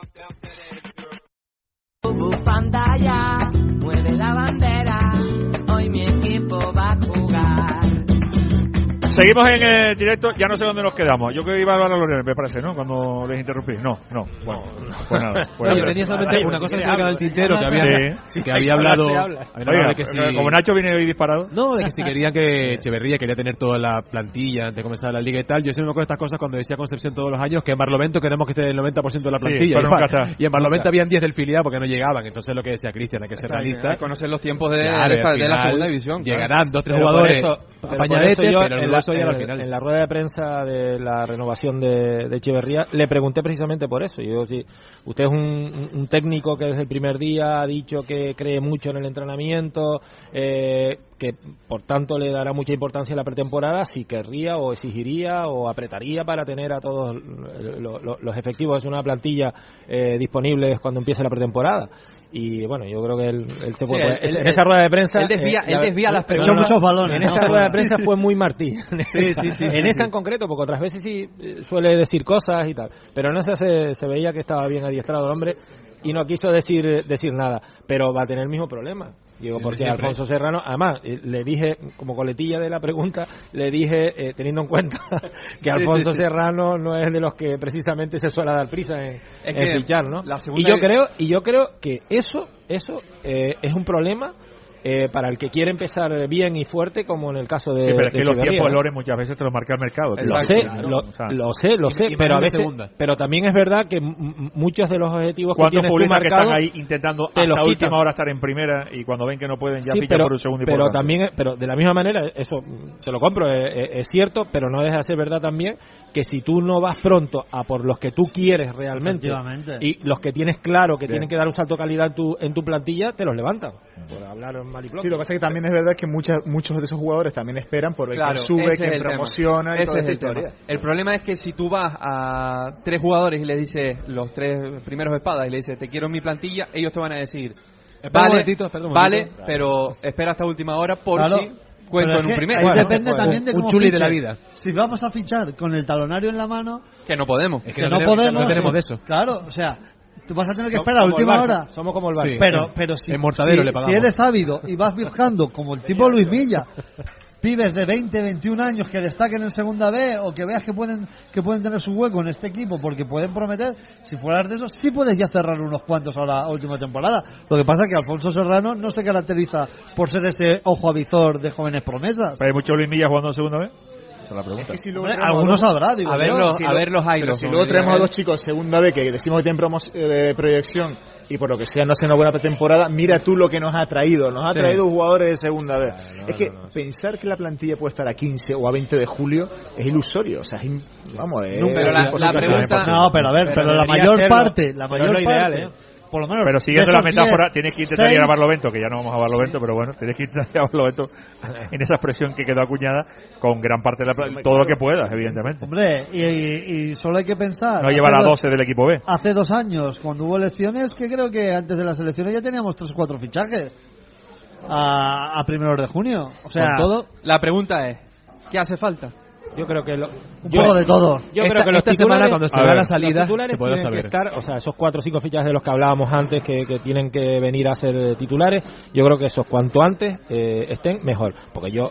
Pantalla, mueve la bandera, hoy mi equipo va a jugar. seguimos en directo. Ya no sé dónde nos quedamos. Yo creo que iba a hablar a Lorena, me parece, ¿no? Cuando les interrumpí. No. Bueno, pues nada. Yo tenía solamente una cosa que se me ha quedado el tintero, que había hablado. Oiga, que como Nacho viene hoy disparado. No, de que si quería que Echeverría quería tener toda la plantilla antes de comenzar la liga y tal. Yo siempre me acuerdo de estas cosas cuando decía Concepción todos los años que en Barlovento queremos que esté el 90% de la plantilla. Y en Barlovento habían 10 del filial porque no llegaban. Entonces lo que decía Cristian, hay que ser realista. Hay que conocer los tiempos de la segunda división. Llegarán 2-3 jugadores apañadetes, pero el grueso ya al final. En la rueda de prensa de la renovación de Echeverría le pregunté precisamente por eso. Yo, si usted es un técnico que desde el primer día ha dicho que cree mucho en el entrenamiento, que por tanto le dará mucha importancia a la pretemporada, si querría o exigiría o apretaría para tener a todos los efectivos de una plantilla disponibles cuando empiece la pretemporada. Y bueno, yo creo que él se fue. En esa rueda de prensa. Él desvía las preguntas. Muchos balones. En esa rueda de prensa fue muy Martí. En esa en concreto, porque otras veces sí suele decir cosas y tal. Pero en esa se veía que estaba bien adiestrado el hombre y no quiso decir nada. Pero va a tener el mismo problema. Digo, porque siempre. Alfonso Serrano, además, le dije, como coletilla de la pregunta, le dije, teniendo en cuenta que Alfonso Serrano no es de los que precisamente se suele dar prisa en fichar, ¿no? Y yo creo que eso es un problema para el que quiere empezar bien y fuerte, como en el caso de. Sí, pero es que los tiempos, Lore, muchas veces te los marca el mercado. Lo sé, pero a veces. Pero también es verdad que muchos de los objetivos que tienes tú marcados, que están ahí intentando hasta la última hora estar en primera y cuando ven que no pueden ya fichan por un segundo y por otro. Pero de la misma manera, eso te lo compro, es cierto, pero no deja de ser verdad también que si tú no vas pronto a por los que tú quieres realmente y los que tienes claro que tienen que dar un salto de calidad en tu plantilla, te los levantan. Por hablar Sí, lo que pasa es que también es verdad que muchos de esos jugadores también esperan por ver que sube, que promociona y toda esta historia. El problema es que si tú vas a 3 jugadores y le dices los 3 primeros espadas y le dices te quiero en mi plantilla, ellos te van a decir vale, pero espera hasta última hora por si cuento en un primer. Ahí depende también de cómo un chuli de la vida. Si vamos a fichar con el talonario en la mano, que no podemos. Es que no tenemos de eso. Claro, o sea, tú vas a tener que esperar a última hora. Somos como el Barça. Sí. Pero si eres ávido y vas buscando, como el tipo Luis Milla, pibes de 20, 21 años que destaquen en segunda B o que veas que pueden tener su hueco en este equipo porque pueden prometer, si fueras de esos, sí puedes ya cerrar unos cuantos ahora a última temporada. Lo que pasa es que Alfonso Serrano no se caracteriza por ser ese ojo avizor de jóvenes promesas. ¿Pero hay mucho Luis Milla jugando en segunda B? Esa es la pregunta. Si algunos habrá, digo. A ver los Airos. Si luego tenemos a 2 chicos de segunda B que decimos que tienen proyección y por lo que sea no hacen una buena pretemporada, mira tú lo que nos ha traído. Nos ha traído jugadores de segunda B. Pensar que la plantilla puede estar a 15 o a 20 de julio es ilusorio. O sea, pero la pregunta... pero la mayor parte... Por lo menos, pero siguiendo la metáfora, tienes que intentar ir a Barlovento, que ya no vamos a Barlovento, pero bueno, tienes que intentar ir a Barlovento en esa expresión que quedó acuñada con gran parte de todo lo que puedas, evidentemente. Hombre, y solo hay que pensar. No llevar a 12 del equipo B. Hace 2 años, cuando hubo elecciones, que creo que antes de las elecciones ya teníamos 3 o 4 fichajes a primeros de junio. O sea, con todo, la pregunta es: ¿qué hace falta? Yo creo que un poco de todo. Yo creo que esta semana cuando se vea la salida se podrá saber. O sea, esos 4 o 5 fichajes de los que hablábamos antes que tienen que venir a ser titulares, yo creo que esos cuanto antes estén mejor, porque yo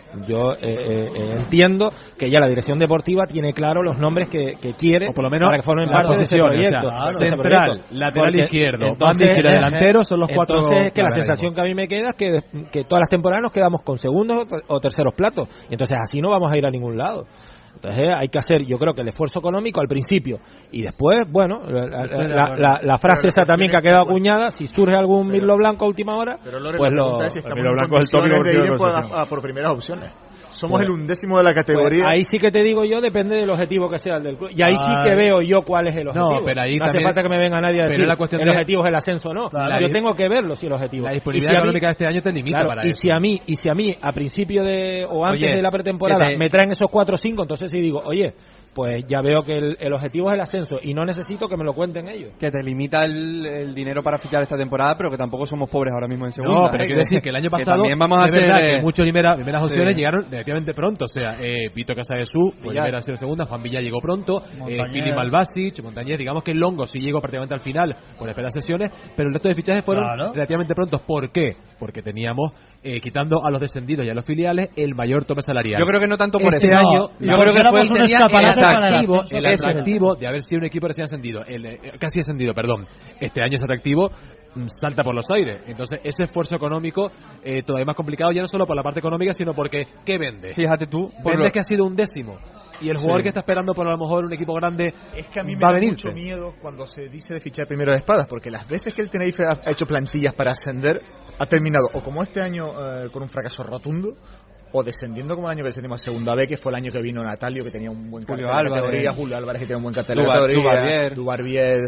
entiendo que ya la dirección deportiva tiene claro los nombres que quiere, o por lo menos para que formen parte de ese proyecto. Central, lateral izquierdo, banda izquierda, delantero son los 4. Entonces, que la sensación que a mí me queda es que todas las temporadas nos quedamos con segundos o terceros platos, y entonces así no vamos a ir a ningún lado. Entonces hay que hacer, yo creo que el esfuerzo económico al principio y después, bueno, la frase esa también que ha quedado acuñada, si surge algún Mirlo Blanco a última hora, pues Mirlo Blanco es el tópico de ir por primeras opciones. Somos el 11º de la categoría. Ahí sí que te digo yo, depende del objetivo que sea el del club. Y ahí sí que veo yo cuál es el objetivo. No, pero ahí no hace falta que me venga nadie a decir el objetivo es el ascenso o no. Yo tengo que verlo si el objetivo. La disponibilidad económica de este año te limita para eso. Y si a mí a principio de o antes de la pretemporada me traen esos 4 o 5, entonces sí digo, oye, pues ya veo que el objetivo es el ascenso y no necesito que me lo cuenten ellos. Que te limita el dinero para fichar esta temporada, pero que tampoco somos pobres ahora mismo en segunda. No, pero quiero decir que el año pasado también vamos a hacer verdad que muchas primeras opciones llegaron relativamente pronto. O sea, Vito Casadesus fue primera a ser segunda, Juan Villa llegó pronto, Fili Malbasic, Montañez, digamos que el Longo sí llegó prácticamente al final por esperar sesiones, pero el resto de fichajes fueron relativamente prontos. ¿Por qué? Porque teníamos, quitando a los descendidos y a los filiales, el mayor tope salarial. Yo creo que no tanto por este eso. año, yo creo que fue un escaparate para el atractivo de haber sido un equipo recién ascendido, casi ascendido, perdón. Este año es atractivo, salta por los aires. Entonces ese esfuerzo económico todavía más complicado, ya no solo por la parte económica, sino porque ¿qué vende? Fíjate tú, vende que ha sido un décimo. Y el jugador que está esperando por a lo mejor un equipo grande es que a mí me da mucho miedo cuando se dice de fichar primero de espadas, porque las veces que el Tenerife ha hecho plantillas para ascender, ha terminado o como este año con un fracaso rotundo, o descendiendo como el año que descendimos a segunda B, que fue el año que vino Natalio, que tenía un buen cartel de categoría, Julio Álvarez, que tenía un buen cartel de categoría, Dubarbier,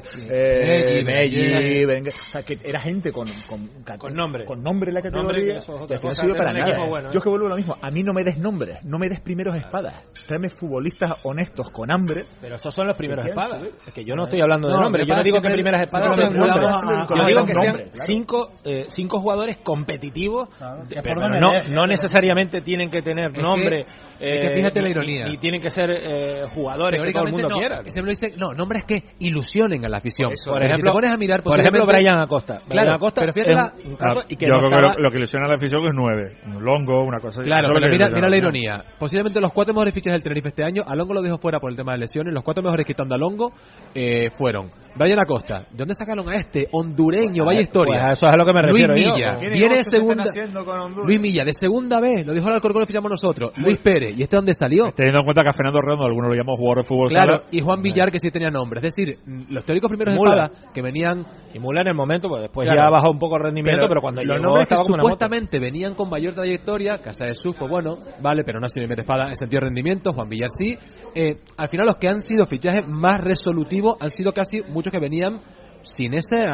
Meggi, o sea, que era gente con nombre en la categoría, y al final sirve para nada. Bueno, yo es que vuelvo a lo mismo, a mí no me des nombres, no me des primeros espadas, tráeme futbolistas honestos con hambre. Pero esos son los primeros espadas, es que yo no estoy hablando de nombres, yo no digo que primeras espadas sean nombres, yo digo que sean cinco jugadores competitivos, pero no necesariamente tienen que tener nombre, que fíjate la ironía, ni tienen que ser jugadores que todo el mundo quiera. Siempre dice, nombres que ilusionen a la afición. Por ejemplo, si te pones a mirar, por ejemplo, Brian Acosta. Claro, Acosta, pero fíjate yo creo que lo que ilusiona a la afición es 9, un Longo, una cosa así. Claro, pero mira la ironía. Posiblemente los 4 mejores fichajes del Tenerife este año, a Longo lo dejó fuera por el tema de lesiones, los 4 mejores quitando a Longo fueron Brian Acosta. ¿De dónde sacaron a este? Hondureño, vaya historia. Pues a eso es a lo que me refiero. Luis Milla, viene de segunda. Luis Milla, de segunda vez, lo dijo el Alcorcón, lo fichamos nosotros. Luis Pérez, ¿y este dónde salió? Teniendo en cuenta que a Fernando Redondo, algunos lo llaman jugador de fútbol sala. Y Juan Villar, que sí tenía nombre. Es decir, los teóricos primeros de espada que venían. Y Mula en el momento, pues después ya bajó un poco el rendimiento, pero cuando los nombres que supuestamente venían con mayor trayectoria, Casadesus, pues bueno, vale, pero no ha sido primera espada en sentido de rendimiento. Juan Villar sí. Al final, los que han sido fichajes más resolutivos han sido casi muchos que venían sin ese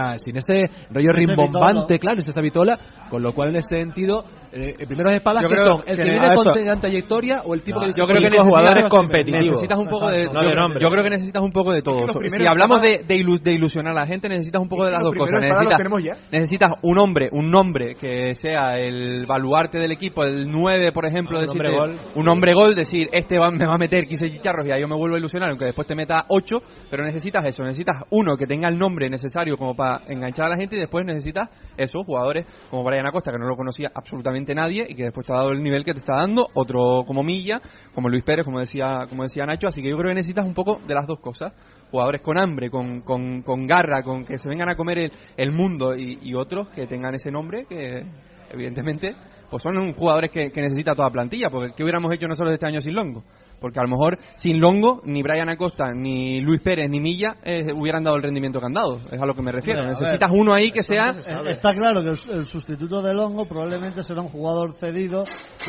rollo rimbombante, claro, sin esa vitola, con lo cual en ese sentido primeros espadas que son el que viene con gran trayectoria o el tipo que dice, yo creo que jugadores competitivos, necesitas un poco de nombre. Yo creo que necesitas un poco de todo. Si hablamos de ilusionar a la gente, necesitas un poco de las dos cosas. Necesitas un nombre que sea el baluarte del equipo, el 9, por ejemplo, un hombre gol, decir, me va a meter 15 chicharros y ahí yo me vuelvo a ilusionar, aunque después te meta 8, pero necesitas eso, necesitas uno que tenga el nombre necesario como para enganchar a la gente, y después necesitas esos jugadores como Brian Acosta, que no lo conocía absolutamente nadie y que después te ha dado el nivel que te está dando, otro como Milla, como Luis Pérez, como decía Nacho. Así que yo creo que necesitas un poco de las dos cosas, jugadores con hambre, con garra, con que se vengan a comer el mundo, y otros que tengan ese nombre que evidentemente pues son jugadores que necesita toda plantilla, porque ¿qué hubiéramos hecho nosotros este año sin Longo? Porque a lo mejor sin Longo, ni Brian Acosta, ni Luis Pérez, ni Milla hubieran dado el rendimiento que han dado. Es a lo que me refiero. Bueno, necesitas uno ahí que sea... Está claro que el sustituto de Longo probablemente será un jugador cedido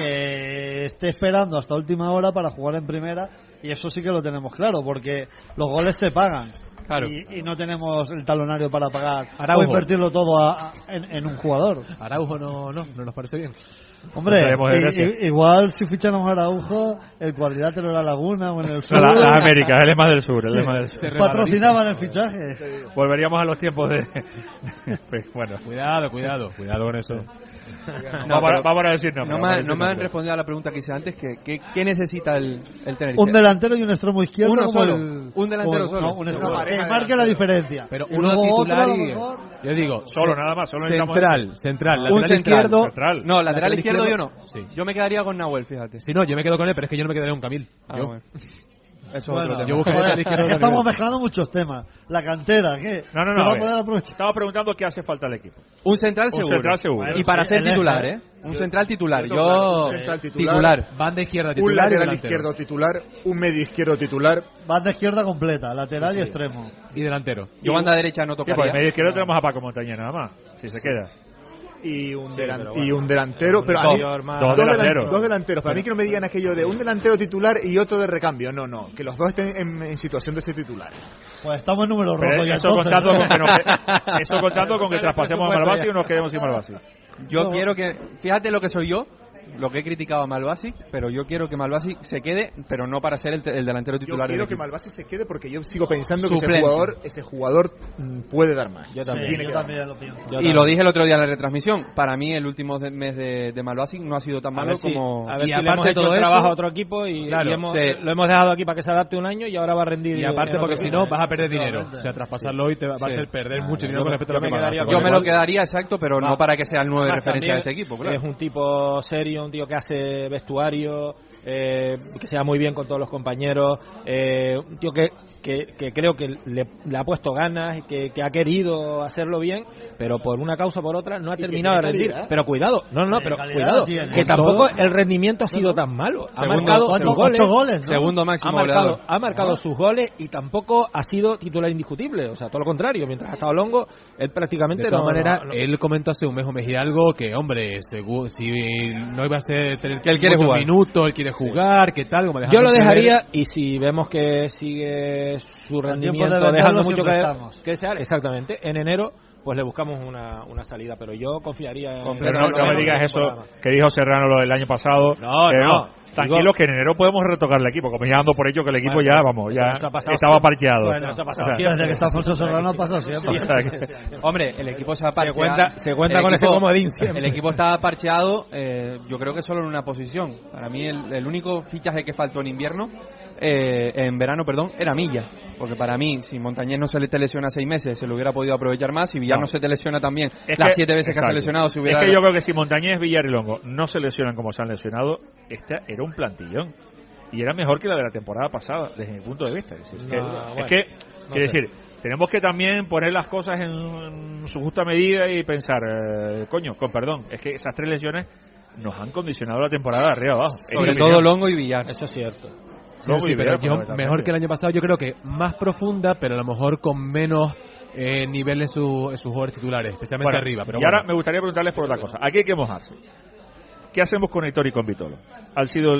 que esté esperando hasta última hora para jugar en primera, y eso sí que lo tenemos claro, porque los goles se pagan. Claro. Y no tenemos el talonario para pagar Araujo, o invertirlo todo en un jugador. Araujo no nos parece bien. Hombre, igual si fichamos a Araujo, el cuadrilátero de la Laguna o en el sur. La América, él es más del sur. Patrocinaban el fichaje. Volveríamos a los tiempos de. Bueno. Cuidado con eso. Vamos a decir no me han respondido a la pregunta que hice antes, ¿qué necesita el Tenerife? Un delantero y un extremo izquierdo. Uno solo. Un delantero solo. No, un extremo que marque la diferencia. Pero uno titular yo digo, solo nada más. Central. Lateral izquierdo. No, lateral izquierdo yo no. Sí. Yo me quedaría con Nahuel, fíjate. Si no, yo me quedo con él, pero es que yo no me quedaría con Camil. Bueno. Eso bueno, otro tema. Estamos mezclando muchos temas. La cantera, ¿qué? No. Estaba preguntando qué hace falta al equipo. Un central seguro. Y para ser titular, Un central titular. Titular. Banda izquierda titular. Un lateral izquierdo titular. Un medio izquierdo titular. Banda izquierda completa. Lateral y extremo. Y delantero. Yo banda derecha no tocaría. Sí, pues medio izquierdo tenemos a Paco Montañez nada más. Si se queda. Y un delantero, pero dos delanteros. Para mí que no me digan aquello de un delantero titular y otro de recambio. No, que los dos estén en situación de ser titulares. Pues estamos en número rojo ya. Eso contando con que traspasemos a Malbasi o nos quedemos sin Malbasi. Yo quiero que, fíjate lo que soy yo, lo que he criticado a Malbasi, pero yo quiero que Malbasi se quede, pero no para ser el delantero titular. Yo quiero que Malbasi se quede porque yo sigo pensando que ese jugador puede dar más. Yo también, yo también lo pienso. Y lo dije el otro día en la retransmisión, para mí el último mes de Malbasi no ha sido tan malo como... A ver si aparte de todo trabajo a otro equipo y lo hemos dejado aquí para que se adapte un año y ahora va a rendir. Y aparte porque si no vas a perder dinero, o sea, traspasarlo hoy te va a hacer perder mucho dinero con respecto a lo que pagas. Yo me lo quedaría, exacto, pero no para que sea el nuevo de referencia de este equipo. Claro. Es un tipo serio, un tío que hace vestuario, que se da muy bien con todos los compañeros, un tío que creo que le ha puesto ganas, que ha querido hacerlo bien, pero por una causa o por otra no ha terminado de rendir. Pero cuidado, pero cuidado, que tampoco el rendimiento ha sido tan malo. Ha marcado sus goles, ¿no? Segundo máximo goleador. Ha marcado sus goles y tampoco ha sido titular indiscutible. O sea, todo lo contrario, mientras ha estado Longo, él prácticamente de todas maneras, él comentó hace un mes o mes y algo que, hombre, si no iba a ser tener que él quiere jugar minutos, él quiere jugar, ¿qué tal? Como yo lo dejaría y si vemos que sigue su rendimiento dejando mucho que desear, exactamente, en enero pues le buscamos una salida, pero yo confiaría en... Pero no me digas eso que dijo Serrano lo del año pasado. No. Tranquilos, que en enero podemos retocar el equipo, como ya dando por hecho que el equipo ya estaba parcheado. Bueno, desde que está Alfonso Serrano ha pasado siempre. Hombre, el equipo se ha parcheado. Se cuenta con ese comodín siempre. El equipo estaba parcheado, yo creo que solo en una posición. Para mí el único fichaje que faltó en verano, era Milla. Porque para mí, si Montañés no se le lesiona 6 meses, se lo hubiera podido aprovechar más. Si Villar no se te lesiona también, las 7 veces que se ha lesionado, se hubiera... Es que yo creo que si Montañés, Villar y Longo no se lesionan como se han lesionado, esta era un plantillón. Y era mejor que la de la temporada pasada, desde mi punto de vista. Quiero decir, tenemos que también poner las cosas en su justa medida y pensar, con perdón, es que esas 3 lesiones nos han condicionado la temporada de arriba abajo. Sobre todo Longo y Villar. Eso es cierto. Pero mejor que el año pasado, yo creo que más profunda, pero a lo mejor con menos nivel en sus jugadores titulares, especialmente arriba. Pero ahora me gustaría preguntarles por otra cosa. Aquí hay que mojarse. ¿Qué hacemos con Aitor y con Vitolo? Han sido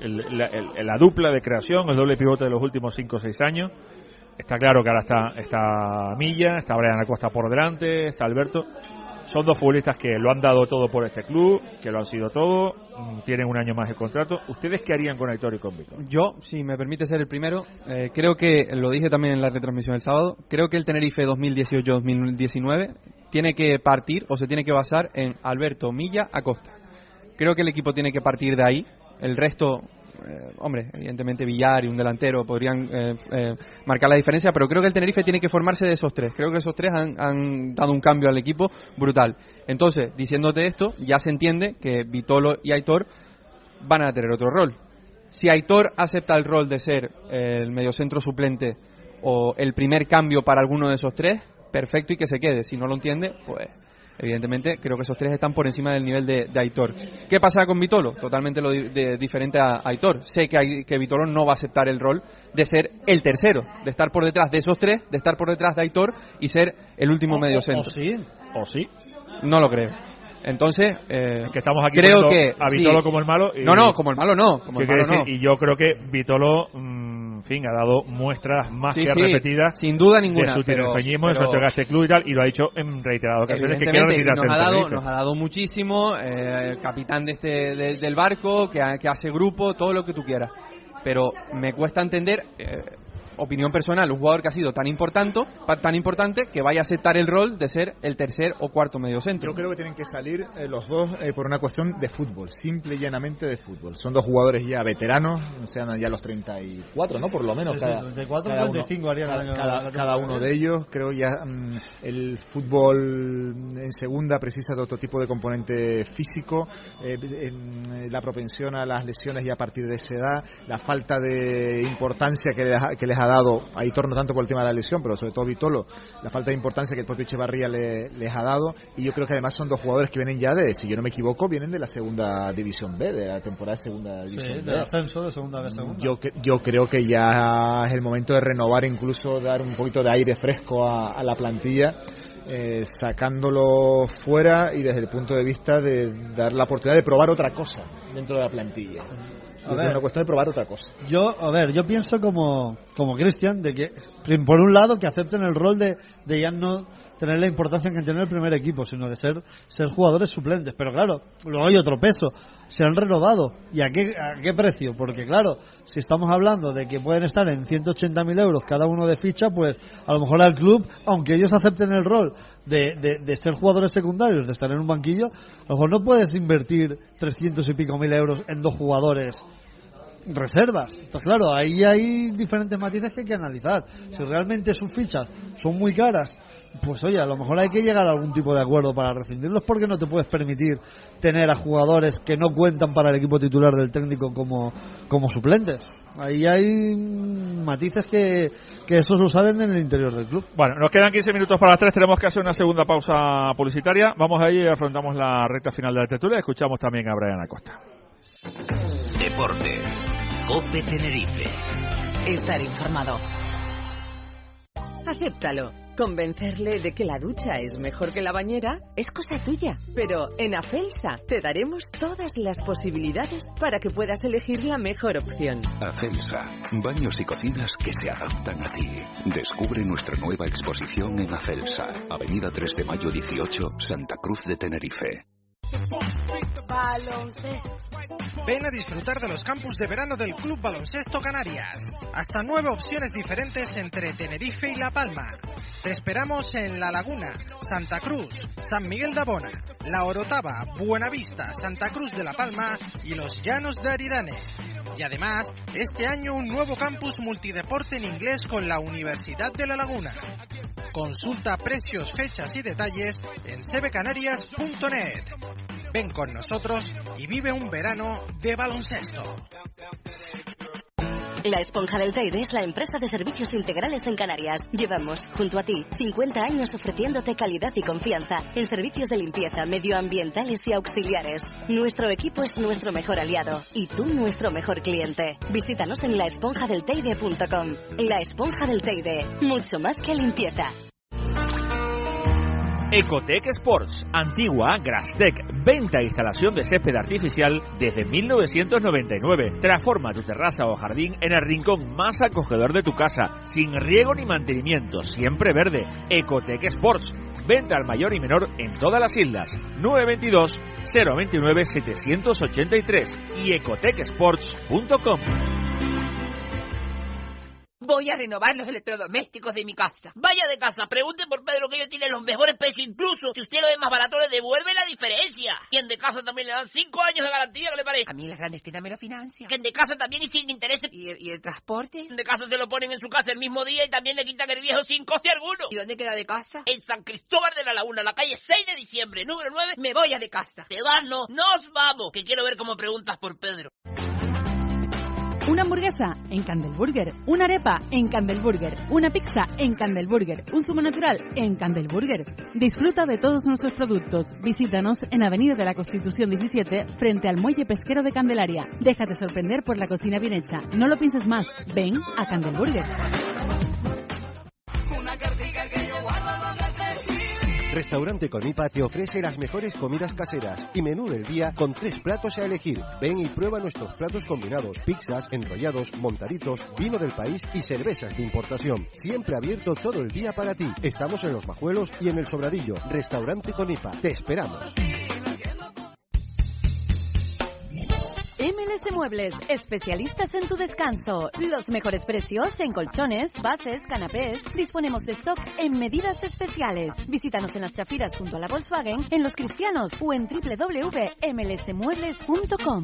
la dupla de creación, el doble pivote de los últimos 5 o 6 años. Está claro que ahora está Milla, está Brian Acosta por delante, está Alberto. Son 2 futbolistas que lo han dado todo por este club, que lo han sido todo, tienen un año más de contrato. ¿Ustedes qué harían con Aitor y con Vitolo? Yo, si me permite ser el primero, creo que, lo dije también en la retransmisión del sábado, creo que el Tenerife 2018-2019 tiene que partir o se tiene que basar en Alberto, Milla, Acosta. Creo que el equipo tiene que partir de ahí. El resto, evidentemente Villar y un delantero podrían marcar la diferencia, pero creo que el Tenerife tiene que formarse de esos 3. Creo que esos 3 han dado un cambio al equipo brutal. Entonces, diciéndote esto, ya se entiende que Vitolo y Aitor van a tener otro rol. Si Aitor acepta el rol de ser el mediocentro suplente o el primer cambio para alguno de esos 3, perfecto, y que se quede. Si no lo entiende, pues... Evidentemente, creo que esos 3 están por encima del nivel de Aitor. ¿Qué pasa con Vitolo? Totalmente diferente a Aitor. Sé que Vitolo no va a aceptar el rol de ser el tercero, de estar por detrás de esos 3, de estar por detrás de Aitor y ser el último mediocentro. ¿O sí? No lo creo. Entonces, que estamos aquí creo que a Vitolo como el malo. Como el malo no. Y yo creo que Vitolo... ha dado muestras más que repetidas, sin duda ninguna, de su tinerfeñismo, de su entrega a este club y tal, y lo ha dicho en reiteradas ocasiones que quiere retirarse. Nos ha dado muchísimo, capitán del barco, que hace grupo, todo lo que tú quieras, pero me cuesta entender, opinión personal, un jugador que ha sido tan importante que vaya a aceptar el rol de ser el tercer o cuarto mediocentro. Yo creo que tienen que salir los 2 por una cuestión de fútbol, simple y llanamente de fútbol. Son 2 jugadores ya veteranos, sean ya los 34, ¿no? Por lo menos. 34, 35 harían cada uno de ellos. Creo ya el fútbol en segunda precisa de otro tipo de componente físico, la propensión a las lesiones ya a partir de esa edad, la falta de importancia que les ha dado Aitor, no tanto por el tema de la lesión, pero sobre todo Vitolo, la falta de importancia que el propio Echevarría les ha dado. Y yo creo que además son 2 jugadores que vienen ya si yo no me equivoco, vienen de la segunda división B, de la temporada de segunda división B. Del ascenso de segunda B. Yo creo que ya es el momento de renovar, incluso dar un poquito de aire fresco a la plantilla, sacándolo fuera y desde el punto de vista de dar la oportunidad de probar otra cosa dentro de la plantilla. Es una cuestión de probar otra cosa. Yo pienso como Cristian, de que por un lado que acepten el rol de ya no tener la importancia que tiene el primer equipo, sino de ser jugadores suplentes. Pero claro, luego hay otro peso, se han renovado. ¿Y a qué precio? Porque claro, si estamos hablando de que pueden estar en 180.000 euros cada uno de ficha, pues a lo mejor al club, aunque ellos acepten el rol de ser jugadores secundarios, de estar en un banquillo, a lo mejor no puedes invertir 300 y pico mil euros en 2 jugadores reservas. Entonces claro, ahí hay diferentes matices que hay que analizar. Si realmente sus fichas son muy caras, pues oye, a lo mejor hay que llegar a algún tipo de acuerdo para rescindirlos, porque no te puedes permitir tener a jugadores que no cuentan para el equipo titular del técnico como suplentes. Ahí hay matices que eso lo saben en el interior del club. Bueno, nos quedan 15 minutos para las 3, tenemos que hacer una segunda pausa publicitaria. Vamos ahí y afrontamos la recta final de la tertulia. Escuchamos también a Brian Acosta. Deportes, COPE Tenerife. Estar informado. Acéptalo. Convencerle de que la ducha es mejor que la bañera es cosa tuya. Pero en Afelsa te daremos todas las posibilidades para que puedas elegir la mejor opción. Afelsa, baños y cocinas que se adaptan a ti. Descubre nuestra nueva exposición en Afelsa, Avenida 3 de Mayo 18, Santa Cruz de Tenerife. Ven a disfrutar de los campus de verano del Club Baloncesto Canarias. Hasta 9 opciones diferentes entre Tenerife y La Palma. Te esperamos en La Laguna, Santa Cruz, San Miguel de Abona, La Orotava, Buenavista, Santa Cruz de La Palma y los Llanos de Aridane. Y además, este año un nuevo campus multideporte en inglés con la Universidad de La Laguna. Consulta precios, fechas y detalles en cbcanarias.net. Ven con nosotros y vive un verano de baloncesto. La Esponja del Teide es la empresa de servicios integrales en Canarias. Llevamos, junto a ti, 50 años ofreciéndote calidad y confianza en servicios de limpieza, medioambientales y auxiliares. Nuestro equipo es nuestro mejor aliado y tú nuestro mejor cliente. Visítanos en laesponjadelteide.com. La Esponja del Teide, mucho más que limpieza. Ecotec Sports, antigua Grastec, venta e instalación de césped artificial desde 1999. Transforma tu terraza o jardín en el rincón más acogedor de tu casa, sin riego ni mantenimiento, siempre verde. Ecotec Sports, venta al mayor y menor en todas las islas. 922-029-783 y ecotecsports.com. Voy a renovar los electrodomésticos de mi casa. Vaya de casa, pregunte por Pedro, que ellos tienen los mejores precios. Incluso si usted lo ve más barato, le devuelve la diferencia. Y en de casa también le dan 5 años de garantía, ¿qué le parece? A mí las grandes tiendas me lo financian. Que en de casa también y sin intereses. ¿Y el transporte? En de casa se lo ponen en su casa el mismo día y también le quitan el viejo sin coste alguno. ¿Y dónde queda de casa? En San Cristóbal de la Laguna, la calle 6 de diciembre, número 9. Me voy a de casa. ¿Te vas? No. Nos vamos. Que quiero ver cómo preguntas por Pedro. Una hamburguesa en Candelburger, una arepa en Candelburger, una pizza en Candelburger, un zumo natural en Candelburger. Disfruta de todos nuestros productos. Visítanos en Avenida de la Constitución 17, frente al Muelle Pesquero de Candelaria. Déjate sorprender por la cocina bien hecha. No lo pienses más. Ven a Candelburger. Restaurante Conipa te ofrece las mejores comidas caseras y menú del día con 3 platos a elegir. Ven y prueba nuestros platos combinados, pizzas, enrollados, montaditos, vino del país y cervezas de importación. Siempre abierto todo el día para ti. Estamos en Los Majuelos y en El Sobradillo. Restaurante Conipa. Te esperamos. MLS Muebles, especialistas en tu descanso. Los mejores precios en colchones, bases, canapés. Disponemos de stock en medidas especiales. Visítanos en las Chafiras junto a la Volkswagen, en Los Cristianos o en www.mlsmuebles.com.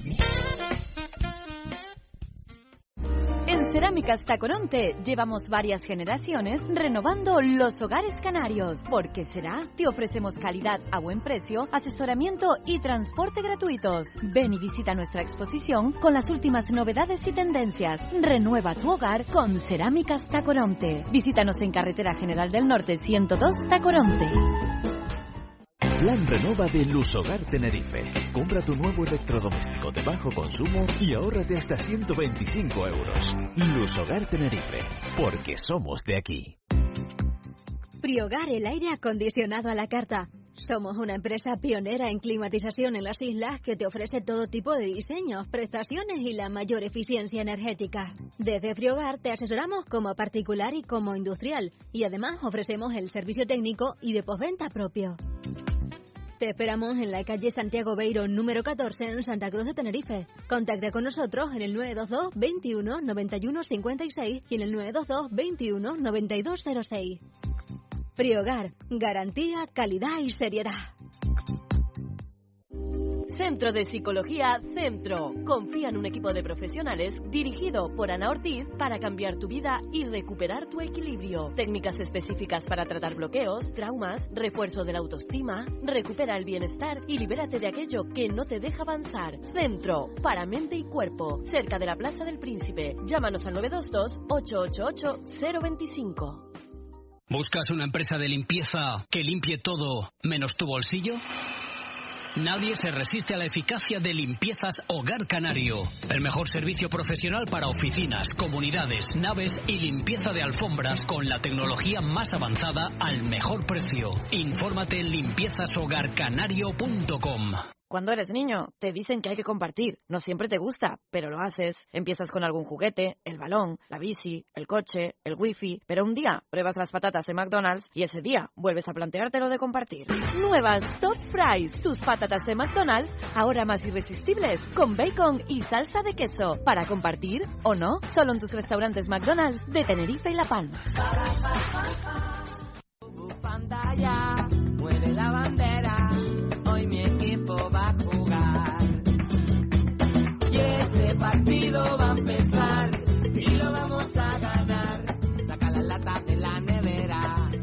En Cerámicas Tacoronte llevamos varias generaciones renovando los hogares canarios. ¿Por qué será? Te ofrecemos calidad a buen precio, asesoramiento y transporte gratuitos. Ven y visita nuestra exposición con las últimas novedades y tendencias. Renueva tu hogar con Cerámicas Tacoronte. Visítanos en Carretera General del Norte 102 Tacoronte. Plan Renova de Lusogar Tenerife. Compra tu nuevo electrodoméstico de bajo consumo y ahórrate hasta 125 euros. Lusogar Tenerife, porque somos de aquí. Priogar, el aire acondicionado a la carta. Somos una empresa pionera en climatización en las islas que te ofrece todo tipo de diseños, prestaciones y la mayor eficiencia energética. Desde Friogar te asesoramos como particular y como industrial y además ofrecemos el servicio técnico y de postventa propio. Te esperamos en la calle Santiago Beiro número 14 en Santa Cruz de Tenerife. Contacta con nosotros en el 922 21 91 56 y en el 922 21 92 06. Friogar, garantía, calidad y seriedad. Centro de Psicología Centro. Confía en un equipo de profesionales dirigido por Ana Ortiz para cambiar tu vida y recuperar tu equilibrio. Técnicas específicas para tratar bloqueos, traumas, refuerzo de la autoestima, recupera el bienestar y libérate de aquello que no te deja avanzar. Centro, para mente y cuerpo, cerca de la Plaza del Príncipe. Llámanos al 922-888-025. ¿Buscas una empresa de limpieza que limpie todo menos tu bolsillo? Nadie se resiste a la eficacia de Limpiezas Hogar Canario. El mejor servicio profesional para oficinas, comunidades, naves y limpieza de alfombras con la tecnología más avanzada al mejor precio. Infórmate en limpiezashogarcanario.com. Cuando eres niño, te dicen que hay que compartir. No siempre te gusta, pero lo haces. Empiezas con algún juguete, el balón, la bici, el coche, el wifi, pero un día pruebas las patatas de McDonald's y ese día vuelves a planteártelo de compartir. Nuevas Top Fries, tus patatas de McDonald's, ahora más irresistibles, con bacon y salsa de queso. ¿Para compartir o no? Solo en tus restaurantes McDonald's de Tenerife y La Palma. Pantalla, mueve la bandera, hoy mi equipo va a jugar. Y este partido va a empezar y lo vamos a ganar. Saca la lata de la nevera.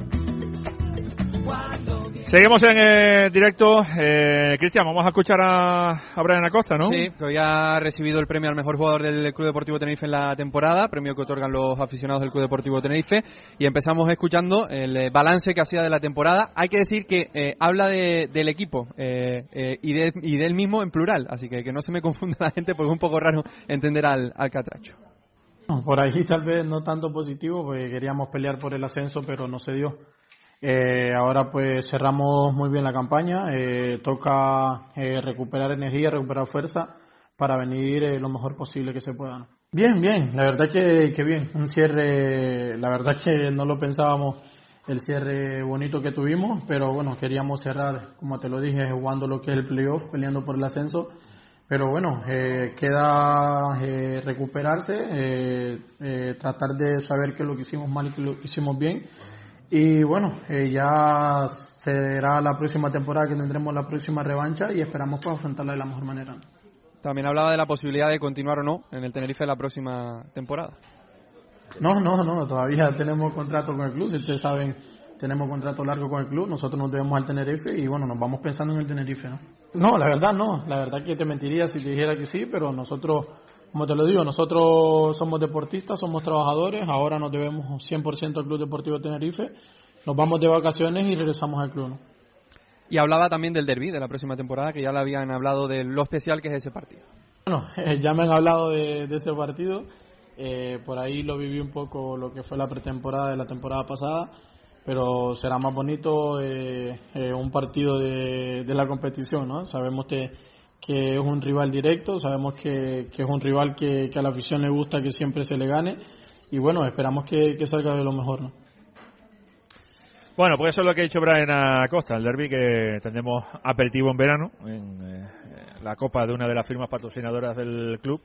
Seguimos en directo. Cristian, vamos a escuchar a Brian Acosta, ¿no? Sí, que hoy ha recibido el premio al mejor jugador del Club Deportivo Tenerife en la temporada, premio que otorgan los aficionados del Club Deportivo Tenerife, y empezamos escuchando el balance que hacía de la temporada. Hay que decir que habla del equipo y de él mismo en plural, así que no se me confunda la gente porque es un poco raro entender al catracho. Por ahí tal vez no tanto positivo, porque queríamos pelear por el ascenso, pero no se dio. Ahora pues cerramos muy bien la campaña, toca recuperar energía, recuperar fuerza para venir lo mejor posible que se pueda, ¿no? Bien, la verdad que bien, un cierre, la verdad que no lo pensábamos el cierre bonito que tuvimos, pero bueno, queríamos cerrar, como te lo dije, jugando lo que es el playoff, peleando por el ascenso, pero bueno, queda recuperarse, tratar de saber qué es lo que hicimos mal y qué es lo que hicimos bien. Y bueno, ya será la próxima temporada que tendremos la próxima revancha y esperamos pues afrontarla de la mejor manera. También hablaba de la posibilidad de continuar o no en el Tenerife la próxima temporada. No, todavía tenemos contrato con el club, si ustedes saben, tenemos contrato largo con el club, nosotros nos debemos al Tenerife y bueno, nos vamos pensando en el Tenerife, ¿no? No, la verdad que te mentiría si te dijera que sí, pero nosotros, como te lo digo, nosotros somos deportistas, somos trabajadores, ahora nos debemos 100% al Club Deportivo Tenerife, nos vamos de vacaciones y regresamos al club, ¿no? Y hablaba también del derbi de la próxima temporada, que ya le habían hablado de lo especial que es ese partido. Bueno, ya me han hablado de ese partido, por ahí lo viví un poco lo que fue la pretemporada de la temporada pasada, pero será más bonito un partido de la competición, ¿no? Sabemos que es un rival directo, sabemos que es un rival que a la afición le gusta que siempre se le gane y bueno, esperamos que salga de lo mejor, ¿no? Bueno, pues eso es lo que ha dicho Brian Acosta, el derbi que tendremos aperitivo en verano, en la copa de una de las firmas patrocinadoras del club.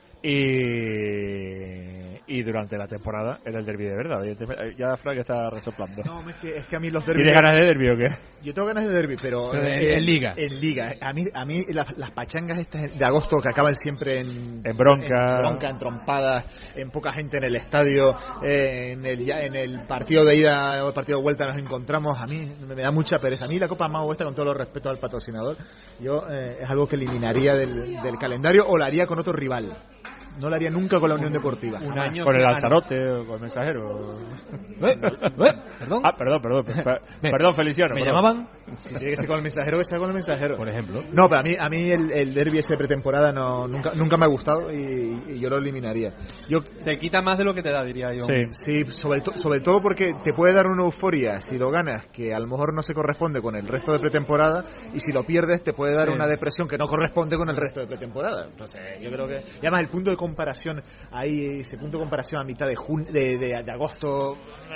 Y durante la temporada era el derbi de verdad. Ya Frank está resoplando. No, es que a mí los derbis... ¿Tienes ganas de derbi o qué? Yo tengo ganas de derbi, pero en Liga. En Liga. A mí las pachangas estas de agosto que acaban siempre en bronca, en trompadas, en poca gente en el estadio, en el partido de ida o el partido de vuelta nos encontramos, a mí me da mucha pereza. A mí la Copa Mago esta, con todo el respeto al patrocinador, yo es algo que eliminaría del calendario o la haría con otro rival. No lo haría nunca con la Unión Deportiva. Con el Lanzarote o con el Mensajero. ¿Perdón? Perdón, Feliciano. ¿Me llamaban? Si tiene que ser con el Mensajero, que sea con el Mensajero. Por ejemplo. No, pero a mí el derbi este de pretemporada nunca me ha gustado y yo lo eliminaría. Te quita más de lo que te da, diría yo. Sí, sobre todo porque te puede dar una euforia si lo ganas, que a lo mejor no se corresponde con el resto de pretemporada, y si lo pierdes te puede dar una depresión que no corresponde con el resto de pretemporada. Entonces, yo creo que... Y además el punto de comparación, ahí ese punto de comparación a mitad de agosto...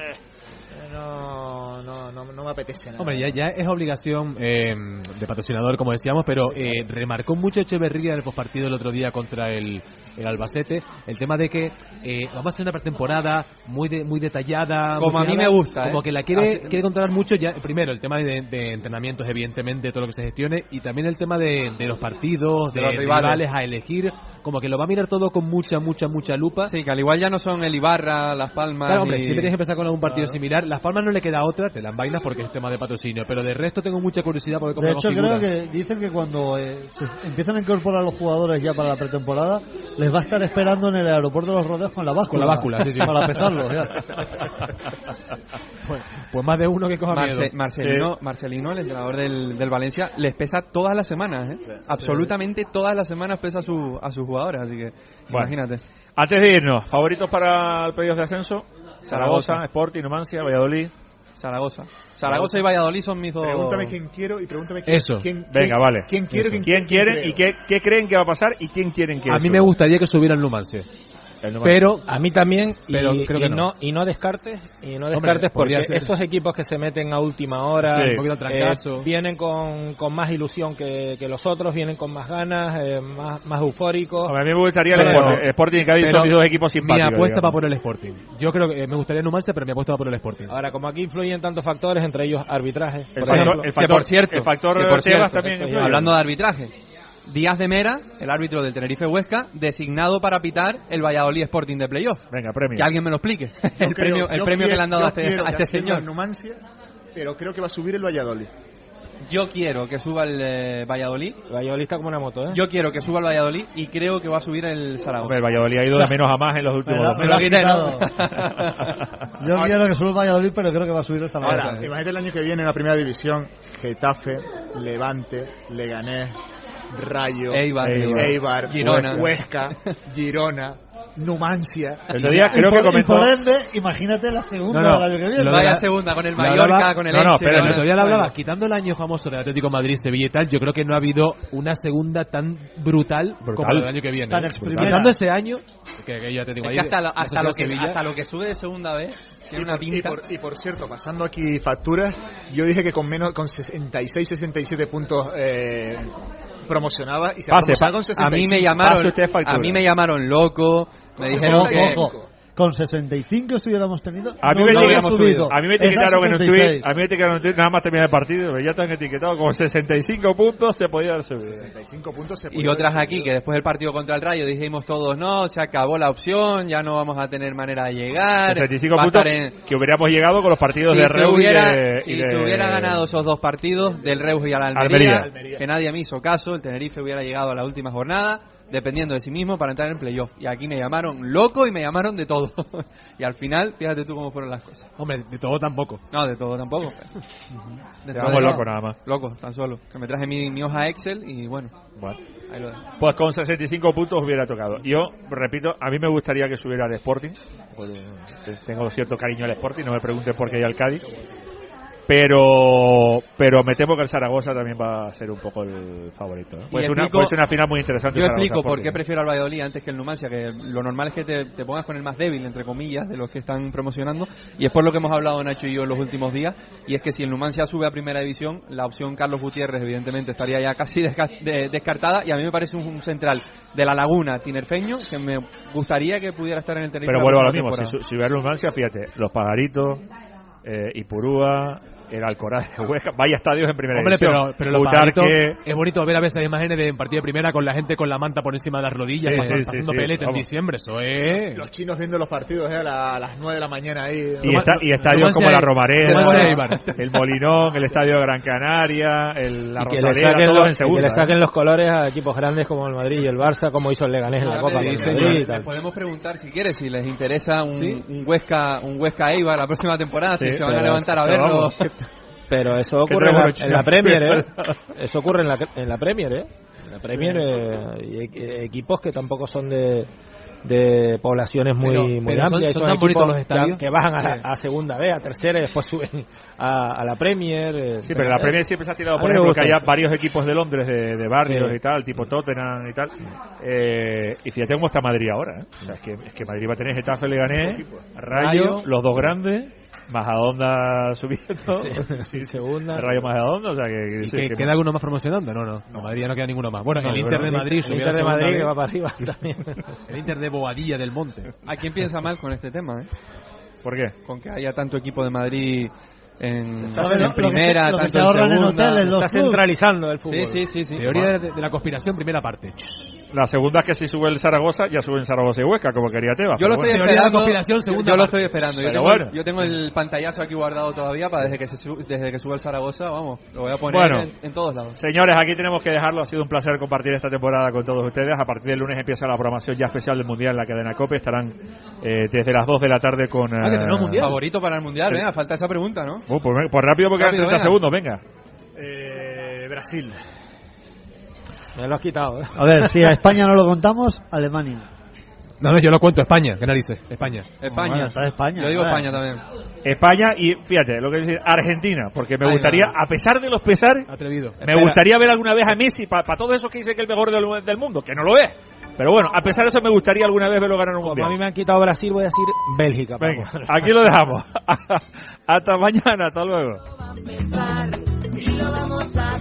No me apetece nada. Hombre, ya es obligación de patrocinador, como decíamos, pero remarcó mucho Echeverría en el postpartido el otro día contra el Albacete, el tema de que vamos a hacer una pretemporada muy detallada, como a mí me gusta, como que la quiere controlar mucho. Ya primero el tema de entrenamientos, evidentemente, todo lo que se gestione, y también el tema de los partidos, de los rivales a elegir, como que lo va a mirar todo con mucha lupa. Sí, que al igual ya no son el Ibarra, Las Palmas. Claro, hombre, siempre tienes que empezar con algún partido similar. Las Palmas no le queda otra, te dan vainas porque es tema de patrocinio, pero de resto tengo mucha curiosidad por ver cómo de hecho, creo que dicen que cuando se empiezan a incorporar los jugadores ya para la pretemporada, les va a estar esperando en el aeropuerto de Los Rodeos con la báscula. Sí. Para pesarlos. Pues más de uno que coja miedo. Marcelino, el entrenador del Valencia, les pesa todas las semanas, absolutamente todas las semanas pesa a sus jugadores, así que imagínate. Antes de irnos, favoritos para el playoff de ascenso: Zaragoza, Sporting, Numancia, Valladolid. Zaragoza y Valladolid son mis dos. Pregúntame quién quiero y pregúntame quién. Eso. Venga, vale. ¿Quién quiero? ¿Quién quieren y qué creen que va a pasar y quién quieren que A mí me gustaría que subiera el Numancia. Pero a mí también, pero creo que no descartes porque estos equipos que se meten a última hora, un poquito trancazo, vienen con más ilusión que los otros, vienen con más ganas, más eufóricos. A mí me gustaría el Sporting y Cádiz, son mis dos equipos simpáticos. Mi apuesta va por el Sporting. Yo creo que me gustaría Numancia, pero mi apuesta va por el Sporting. Ahora, como aquí influyen tantos factores, entre ellos arbitraje, el factor Tebas también. Hablando de arbitraje, Díaz de Mera, el árbitro del Tenerife Huesca, designado para pitar el Valladolid Sporting de playoff. Venga, premio. Que alguien me lo explique. El premio que le han dado a este señor. Numancia, pero creo que va a subir el Valladolid. Yo quiero que suba el Valladolid. El Valladolid está como una moto, Yo quiero que suba el Valladolid y creo que va a subir el Zaragoza. El Valladolid ha ido de menos a más en los últimos 2 meses. Yo quiero que suba el Valladolid, pero creo que va a subir el Zaragoza. Ahora, imagínate el año que viene en la primera división: Getafe, Levante, Leganés, Rayo, Eibar, Girona, Huesca, Girona, Numancia. Creo que comentó. Por ende, imagínate la segunda del año que viene. Vaya segunda con el Mallorca, con el Elche. Pero el otro día hablaba, quitando el año famoso del Atlético Madrid, Sevilla y tal, yo creo que no ha habido una segunda tan brutal como el año que viene. Tan quitando ese año, que yo te digo, es que hasta lo que sube de segunda vez tiene una pinta. Y por cierto, pasando aquí facturas, yo dije que con 66-67 puntos promocionaba y se promocionaba con 65. A mí me llamaron loco, me dijeron que con 65 estuviéramos tenido. A mí me etiquetaron en un tweet, nada más terminar el partido, ya te han etiquetado con 65 puntos se podía haber subido. 65 puntos y otras aquí que después del partido contra el Rayo dijimos todos, no, se acabó la opción, ya no vamos a tener manera de llegar. 65 puntos que hubiéramos llegado con los partidos de Reus si se hubiera ganado esos dos partidos del Reus y al Almería, que nadie me hizo caso, el Tenerife hubiera llegado a la última jornada dependiendo de sí mismo para entrar en playoff. Y aquí me llamaron loco y me llamaron de todo. Y al final, fíjate tú cómo fueron las cosas. Hombre, de todo tampoco. No, de todo tampoco. Vamos loco nada más. Loco, tan solo. Que me traje mi hoja Excel y bueno. Ahí lo dejo. Pues con 65 puntos hubiera tocado. Yo, repito, a mí me gustaría que subiera el Sporting. Tengo cierto cariño al Sporting, no me pregunten por qué hay al Cádiz. Pero me temo que el Zaragoza también va a ser un poco el favorito. Puede ser una final muy interesante. Yo explico por qué prefiero al Valladolid antes que el Numancia, que lo normal es que te pongas con el más débil, entre comillas, de los que están promocionando, y es por lo que hemos hablado Nacho y yo en los últimos días, y es que si el Numancia sube a primera división, la opción Carlos Gutiérrez evidentemente estaría ya casi descartada, y a mí me parece un central de La Laguna tinerfeño que me gustaría que pudiera estar en el Tenerife. Pero vuelvo a lo mismo, si hubiera Numancia, fíjate, los Pajaritos, Ipurúa, el Alcoraz de Huesca, vaya estadios en primera Hombre, división. pero lo es bonito ver a veces imágenes de partido de primera con la gente con la manta por encima de las rodillas, pasando pelete en diciembre. Eso es. Los chinos viendo los partidos a las 9 de la mañana ahí. Y estadios como la Romareda, el Molinón, el estadio de Gran Canaria, la Rosaleda, todos en segunda. Que le saquen los colores a equipos grandes como el Madrid y el Barça, como hizo el Leganés en la Copa. Les podemos preguntar, si quieres, si les interesa un Huesca Eibar la próxima temporada, si se van a levantar a verlo. Pero eso ocurre en la Premier, ¿eh? Eso ocurre en la Premier, ¿eh? En la Premier, equipos que tampoco son de poblaciones muy amplias. Son tan bonitos los estadios que bajan a segunda B, a tercera y después suben a la Premier. Sí, pero la Premier siempre se ha tirado, por ejemplo, que haya varios equipos de Londres de barrios y tal, tipo Tottenham y tal. Y fíjate cómo está Madrid ahora, ¿eh? O sea, es que Madrid va a tener Getafe, Leganés, Rayo, los dos grandes, Majadahonda subiendo, segunda, Rayo Majadahonda, o sea que ¿queda alguno más promocionando? No, Madrid ya no queda ninguno más. Bueno, el Inter de Madrid subió a segunda Madrid que va para arriba también. El Inter de Boadilla del Monte. ¿A quién piensa mal con este tema, ¿Por qué? Con que haya tanto equipo de Madrid en primera, lo que tanto se ahorran en hoteles, está centralizando el fútbol. Sí. Teoría de la conspiración, primera parte. La segunda es que si sube el Zaragoza, ya suben Zaragoza y Huesca, como quería Tebas. Yo lo estoy teoría de la conspiración, segunda yo lo parte. estoy esperando. Yo tengo el pantallazo aquí guardado todavía para desde que sube el Zaragoza, vamos, lo voy a poner en todos lados. Señores, aquí tenemos que dejarlo. Ha sido un placer compartir esta temporada con todos ustedes. A partir del lunes empieza la programación ya especial del Mundial en la cadena COPE. Estarán desde las 2 de la tarde con... mundial. Favorito para el Mundial, venga, falta esa pregunta, ¿no? Pues rápido porque quedan 30 segundos, venga. Brasil. Me lo has quitado, ¿eh? A ver, si a España no lo contamos, Alemania. No, yo lo cuento, España, ¿qué narices? España. Bueno, está España. Yo digo España también. España y, fíjate, lo que decir, Argentina, porque me gustaría, a pesar de los pesares, atrevido. Me gustaría ver alguna vez a Messi, para todos esos que dicen que es el mejor del mundo, que no lo es. Pero bueno, a pesar de eso me gustaría alguna vez verlo ganar un mundial. A mí me han quitado Brasil, voy a decir Bélgica. Venga, aquí lo dejamos. Hasta mañana, hasta luego. Y lo vamos a